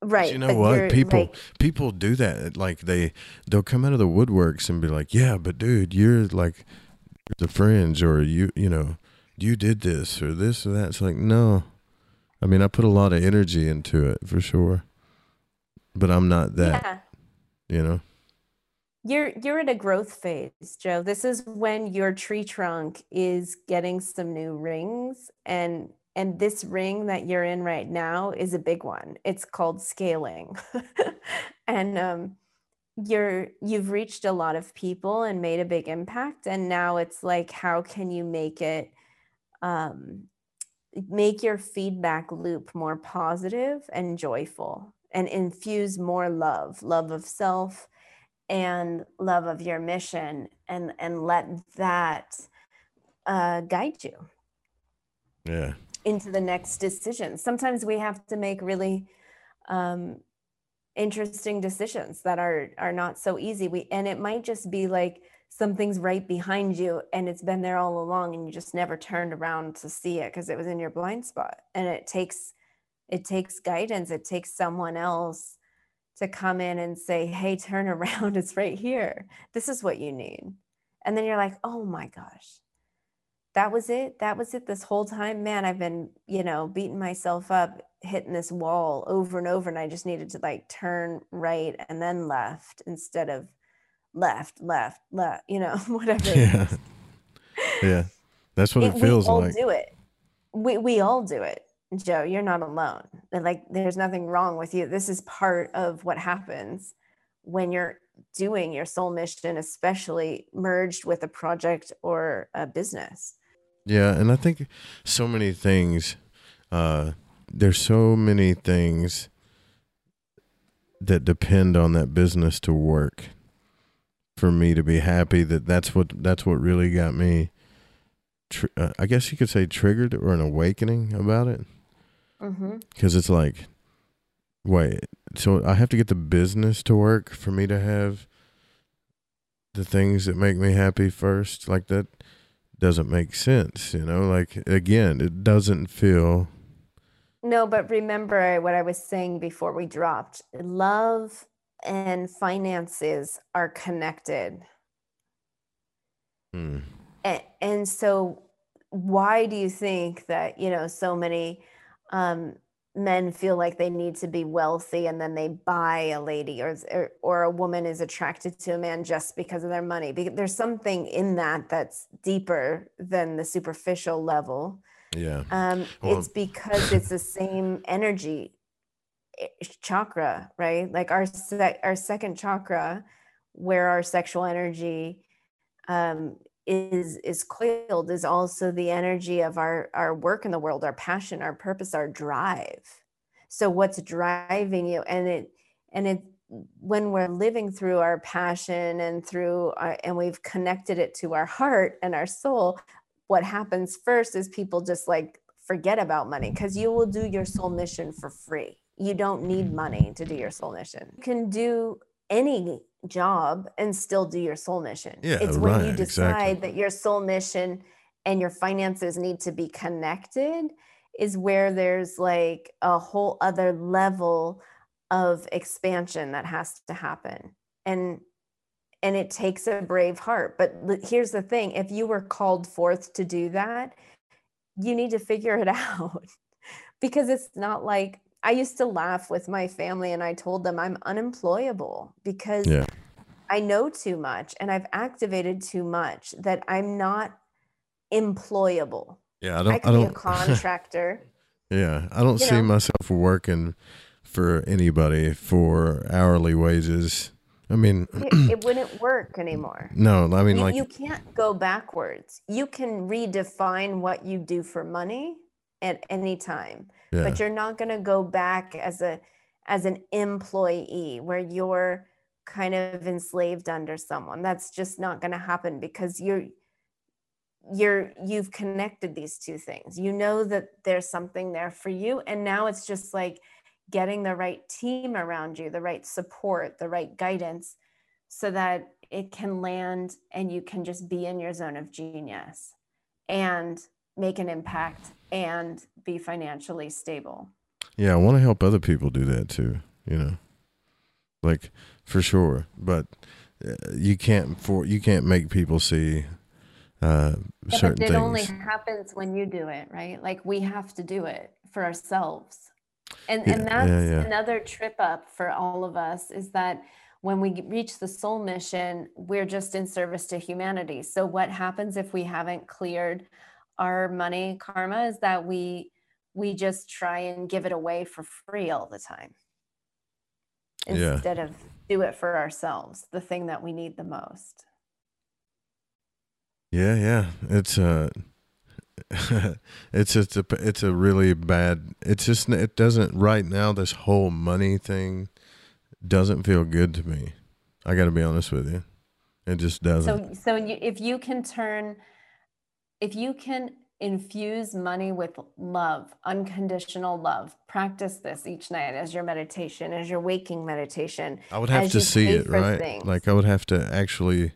Speaker 4: Right.
Speaker 3: You know
Speaker 4: but
Speaker 3: what?
Speaker 4: you're,
Speaker 3: People
Speaker 4: like,
Speaker 3: people do that. Like they they'll come out of the woodworks and be like, "Yeah, but dude, you're like the fringe, or you you know, you did this or this or that." It's like, no. I mean, I put a lot of energy into it for sure, but I'm not that.
Speaker 4: yeah.
Speaker 3: You know.
Speaker 4: You're you're in a growth phase, Joe. This is when your tree trunk is getting some new rings, and and this ring that you're in right now is a big one. It's called scaling. and um you're you've reached a lot of people and made a big impact, and now it's like, how can you make it um make your feedback loop more positive and joyful, and infuse more love, love of self and love of your mission, and and let that uh, guide you
Speaker 3: Yeah.
Speaker 4: into the next decision. Sometimes we have to make really um, interesting decisions that are are not so easy. We and it might just be like something's right behind you and it's been there all along, and you just never turned around to see it because it was in your blind spot. And it takes it takes guidance. It takes someone else to come in and say, hey, turn around, it's right here. This is what you need. And then you're like, oh my gosh, that was it. That was it this whole time. Man, I've been, you know, beating myself up, hitting this wall over and over. And I just needed to like turn right and then left instead of left, left, left, you know, whatever.
Speaker 3: Yeah. Yeah. That's what it, it feels
Speaker 4: we all
Speaker 3: like.
Speaker 4: do it. We, we all do it. Joe, you're not alone. Like, there's nothing wrong with you. This is part of what happens when you're doing your soul mission, especially merged with a project or a business.
Speaker 3: Yeah, and I think so many things, uh, there's so many things that depend on that business to work for me to be happy. That that's what that's what really got me, tr- uh, I guess you could say, triggered or an awakening about it.
Speaker 4: Mm-hmm.
Speaker 3: Because it's like, wait, so I have to get the business to work for me to have the things that make me happy first? Like, that doesn't make sense, you know? Like, again, it doesn't feel...
Speaker 4: No, but remember what I was saying before we dropped. Love and finances are connected.
Speaker 3: Hmm.
Speaker 4: And, and so why do you think that, you know, so many... Um, men feel like they need to be wealthy, and then they buy a lady, or, or or a woman is attracted to a man just because of their money? Because there's something in that that's deeper than the superficial level.
Speaker 3: Yeah.
Speaker 4: Um,
Speaker 3: well,
Speaker 4: it's because it's the same energy chakra, right? Like our se- our second chakra, where our sexual energy um, is is coiled, is also the energy of our our work in the world, our passion, our purpose, our drive. So what's driving you? And it and it when we're living through our passion and through our, and we've connected it to our heart and our soul, what happens first is people just like forget about money, because you will do your soul mission for free. You don't need money to do your soul mission. You can do any job and still do your soul mission.
Speaker 3: Yeah,
Speaker 4: it's when
Speaker 3: right,
Speaker 4: you decide
Speaker 3: exactly.
Speaker 4: that your soul mission and your finances need to be connected, is where there's like a whole other level of expansion that has to happen. And and it takes a brave heart. But here's the thing, if you were called forth to do that, you need to figure it out. Because it's not like, I used to laugh with my family and I told them I'm unemployable because
Speaker 3: yeah.
Speaker 4: I know too much and I've activated too much, that I'm not employable.
Speaker 3: Yeah, I don't.
Speaker 4: I could
Speaker 3: I
Speaker 4: be
Speaker 3: don't,
Speaker 4: a contractor.
Speaker 3: Yeah, I don't
Speaker 4: you
Speaker 3: see
Speaker 4: know?
Speaker 3: myself working for anybody for hourly wages. I mean,
Speaker 4: it, it wouldn't work anymore.
Speaker 3: No, I mean,
Speaker 4: you,
Speaker 3: like,
Speaker 4: you can't go backwards. You can redefine what you do for money at any time,
Speaker 3: yeah.
Speaker 4: but you're not going to go back as a as an employee where you're kind of enslaved under someone. That's just not going to happen, because you're you're you've connected these two things. You know that there's something there for you, and now it's just like getting the right team around you, the right support, the right guidance, so that it can land and you can just be in your zone of genius and make an impact and be financially stable.
Speaker 3: Yeah, I want to help other people do that too. you know, like for sure. But uh, you can't for you can't make people see uh,
Speaker 4: Yeah,
Speaker 3: certain
Speaker 4: but it
Speaker 3: things.
Speaker 4: only happens when you do it, right? Like we have to do it for ourselves. And
Speaker 3: Yeah,
Speaker 4: and that's
Speaker 3: yeah, yeah.
Speaker 4: another trip up for all of us, is that when we reach the soul mission, we're just in service to humanity. So what happens if we haven't cleared our money karma is that we we just try and give it away for free all the time.
Speaker 3: Yeah.
Speaker 4: Instead of do it for ourselves, the thing that we need the most.
Speaker 3: Yeah, yeah. It's uh it's it's a it's a really bad. It's just it doesn't right now. This whole money thing doesn't feel good to me. I got to be honest with you. It just doesn't.
Speaker 4: So so you, if you can turn, if you can infuse money with love, unconditional love, practice this each night as your meditation, as your waking meditation.
Speaker 3: I would have
Speaker 4: as
Speaker 3: to
Speaker 4: you
Speaker 3: see
Speaker 4: pay
Speaker 3: it,
Speaker 4: for
Speaker 3: right?
Speaker 4: things.
Speaker 3: Like I would have to actually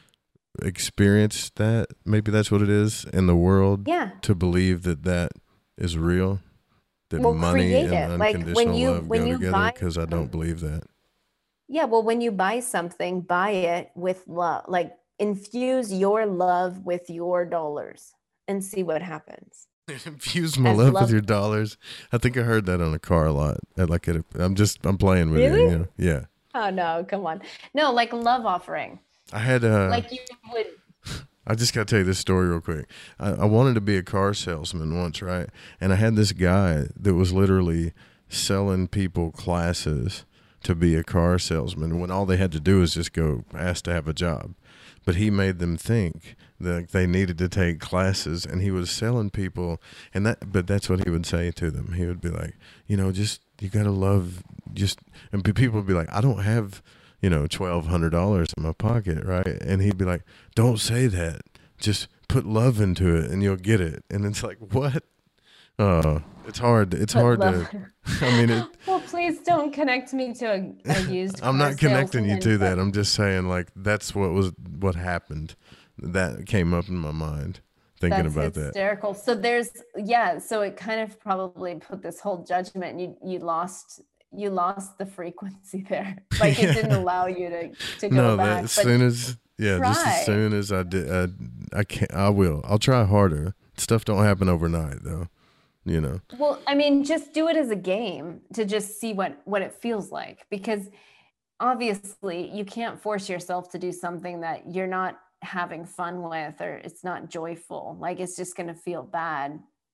Speaker 3: experience that. Maybe that's what it is in the world.
Speaker 4: Yeah.
Speaker 3: To believe that that is real. That
Speaker 4: Well,
Speaker 3: money
Speaker 4: create
Speaker 3: and
Speaker 4: it. Like, when
Speaker 3: unconditional
Speaker 4: you-
Speaker 3: love
Speaker 4: when
Speaker 3: go
Speaker 4: you
Speaker 3: together.
Speaker 4: buy
Speaker 3: Because I don't believe that.
Speaker 4: Yeah, well, when you buy something, buy it with love. Like infuse your love with your dollars and see what happens.
Speaker 3: Infuse my
Speaker 4: As
Speaker 3: love,
Speaker 4: love-
Speaker 3: with your dollars. I think I heard that on a car a lot. At like at a, I'm just I'm playing with
Speaker 4: Really?
Speaker 3: it. You know? Yeah.
Speaker 4: Oh no, come on. No, like love offering.
Speaker 3: I had uh
Speaker 4: Like you would.
Speaker 3: I just got to tell you this story real quick. I, I wanted to be a car salesman once, right? And I had this guy that was literally selling people classes to be a car salesman when all they had to do was just go ask to have a job. But he made them think that they needed to take classes, and he was selling people. And that, but that's what he would say to them. He would be like, you know, just, you got to love, just, and pe- people would be like, I don't have, you know, twelve hundred dollars in my pocket, right? And he'd be like, don't say that. Just put love into it and you'll get it. And it's like, what? Uh, it's hard. It's
Speaker 4: Put
Speaker 3: hard
Speaker 4: love-
Speaker 3: to, I mean, it,
Speaker 4: Well, please don't connect me to a, a used.
Speaker 3: I'm
Speaker 4: car
Speaker 3: not connecting you
Speaker 4: salesman,
Speaker 3: to that.
Speaker 4: but
Speaker 3: I'm just saying, like, that's what was, what happened. That came up in my mind thinking
Speaker 4: That's
Speaker 3: about that.
Speaker 4: hysterical. So there's, yeah. So it kind of probably put this whole judgment. You you lost you lost the frequency there. Like it didn't allow you to to go
Speaker 3: No,
Speaker 4: back.
Speaker 3: that as
Speaker 4: but
Speaker 3: soon as, yeah, just
Speaker 4: try.
Speaker 3: as soon as I did, I, I can't, I will. I'll try harder. Stuff don't happen overnight, though. You know.
Speaker 4: Well, I mean, just do it as a game to just see what what it feels like, because obviously you can't force yourself to do something that you're not having fun with, or it's not joyful. Like it's just going to feel bad.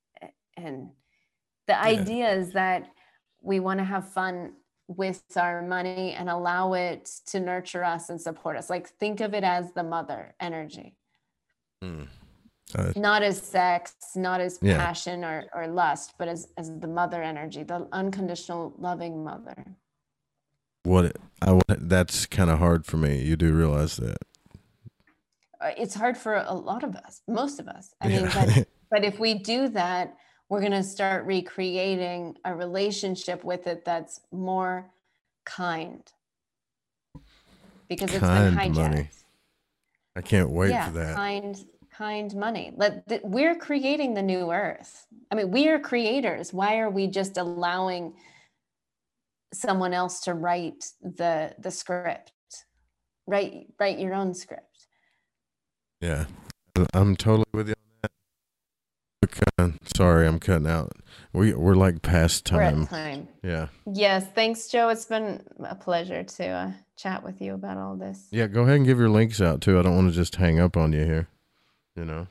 Speaker 4: And the idea is that we want to have fun with our money and allow it to nurture us and support us. Like think of it as the mother energy.
Speaker 3: Mm. Uh,
Speaker 4: Not as sex, not as
Speaker 3: Yeah.
Speaker 4: passion or, or lust, but as, as the mother energy, the unconditional loving mother.
Speaker 3: what it, I would- that's kind of hard for me. You do realize that.
Speaker 4: Uh, It's hard for a lot of us, most of us. I mean,
Speaker 3: Yeah.
Speaker 4: but, but if we do that, we're going to start recreating a relationship with it that's more kind. Because it's
Speaker 3: Kind
Speaker 4: been hijacked.
Speaker 3: money. I can't wait
Speaker 4: yeah,
Speaker 3: for that.
Speaker 4: kind kind money. Let th- we're creating the new earth. I mean, we are creators. Why are we just allowing someone else to write the the script? Write write your own script.
Speaker 3: Yeah, I'm totally with you on that. Look, uh, sorry, I'm cutting out. We we're like past
Speaker 4: We're
Speaker 3: time.
Speaker 4: at time.
Speaker 3: Yeah,
Speaker 4: Yes, thanks, Joe. It's been a pleasure to uh, chat with you about all this.
Speaker 3: yeah. Go ahead and give your links out too. I don't want to just hang up on you here. You know.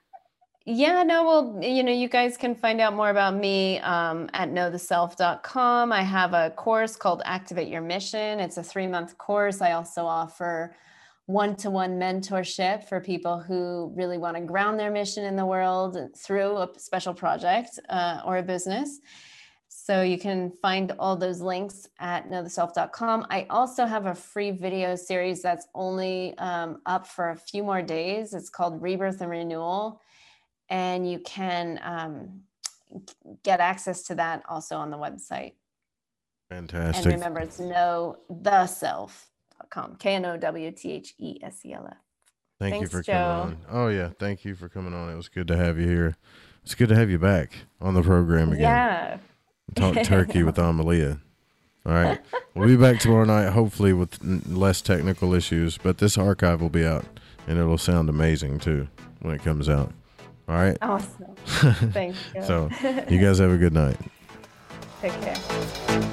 Speaker 4: Yeah, no, well, you know, you guys can find out more about me um, at know the self dot com. I have a course called Activate Your Mission. It's a three-month course. I also offer one-to-one mentorship for people who really want to ground their mission in the world through a special project uh, or a business. So you can find all those links at know the self dot com. I also have a free video series that's only um, up for a few more days. It's called Rebirth and Renewal. And you can um, get access to that also on the website.
Speaker 3: Fantastic.
Speaker 4: And remember, it's know the self dot com. K N O W T H E S E L F.
Speaker 3: Thank
Speaker 4: Thanks,
Speaker 3: you for
Speaker 4: Joe.
Speaker 3: coming on. Oh yeah, thank you for coming on. It was good to have you here. It's good to have you back on the program again.
Speaker 4: Yeah.
Speaker 3: Talk turkey with Amalia. All right. We'll be back tomorrow night, hopefully with n- less technical issues. But this archive will be out, and it'll sound amazing, too, when it comes out. All right?
Speaker 4: Awesome. Thank you.
Speaker 3: So, you guys have a good night.
Speaker 4: Take care.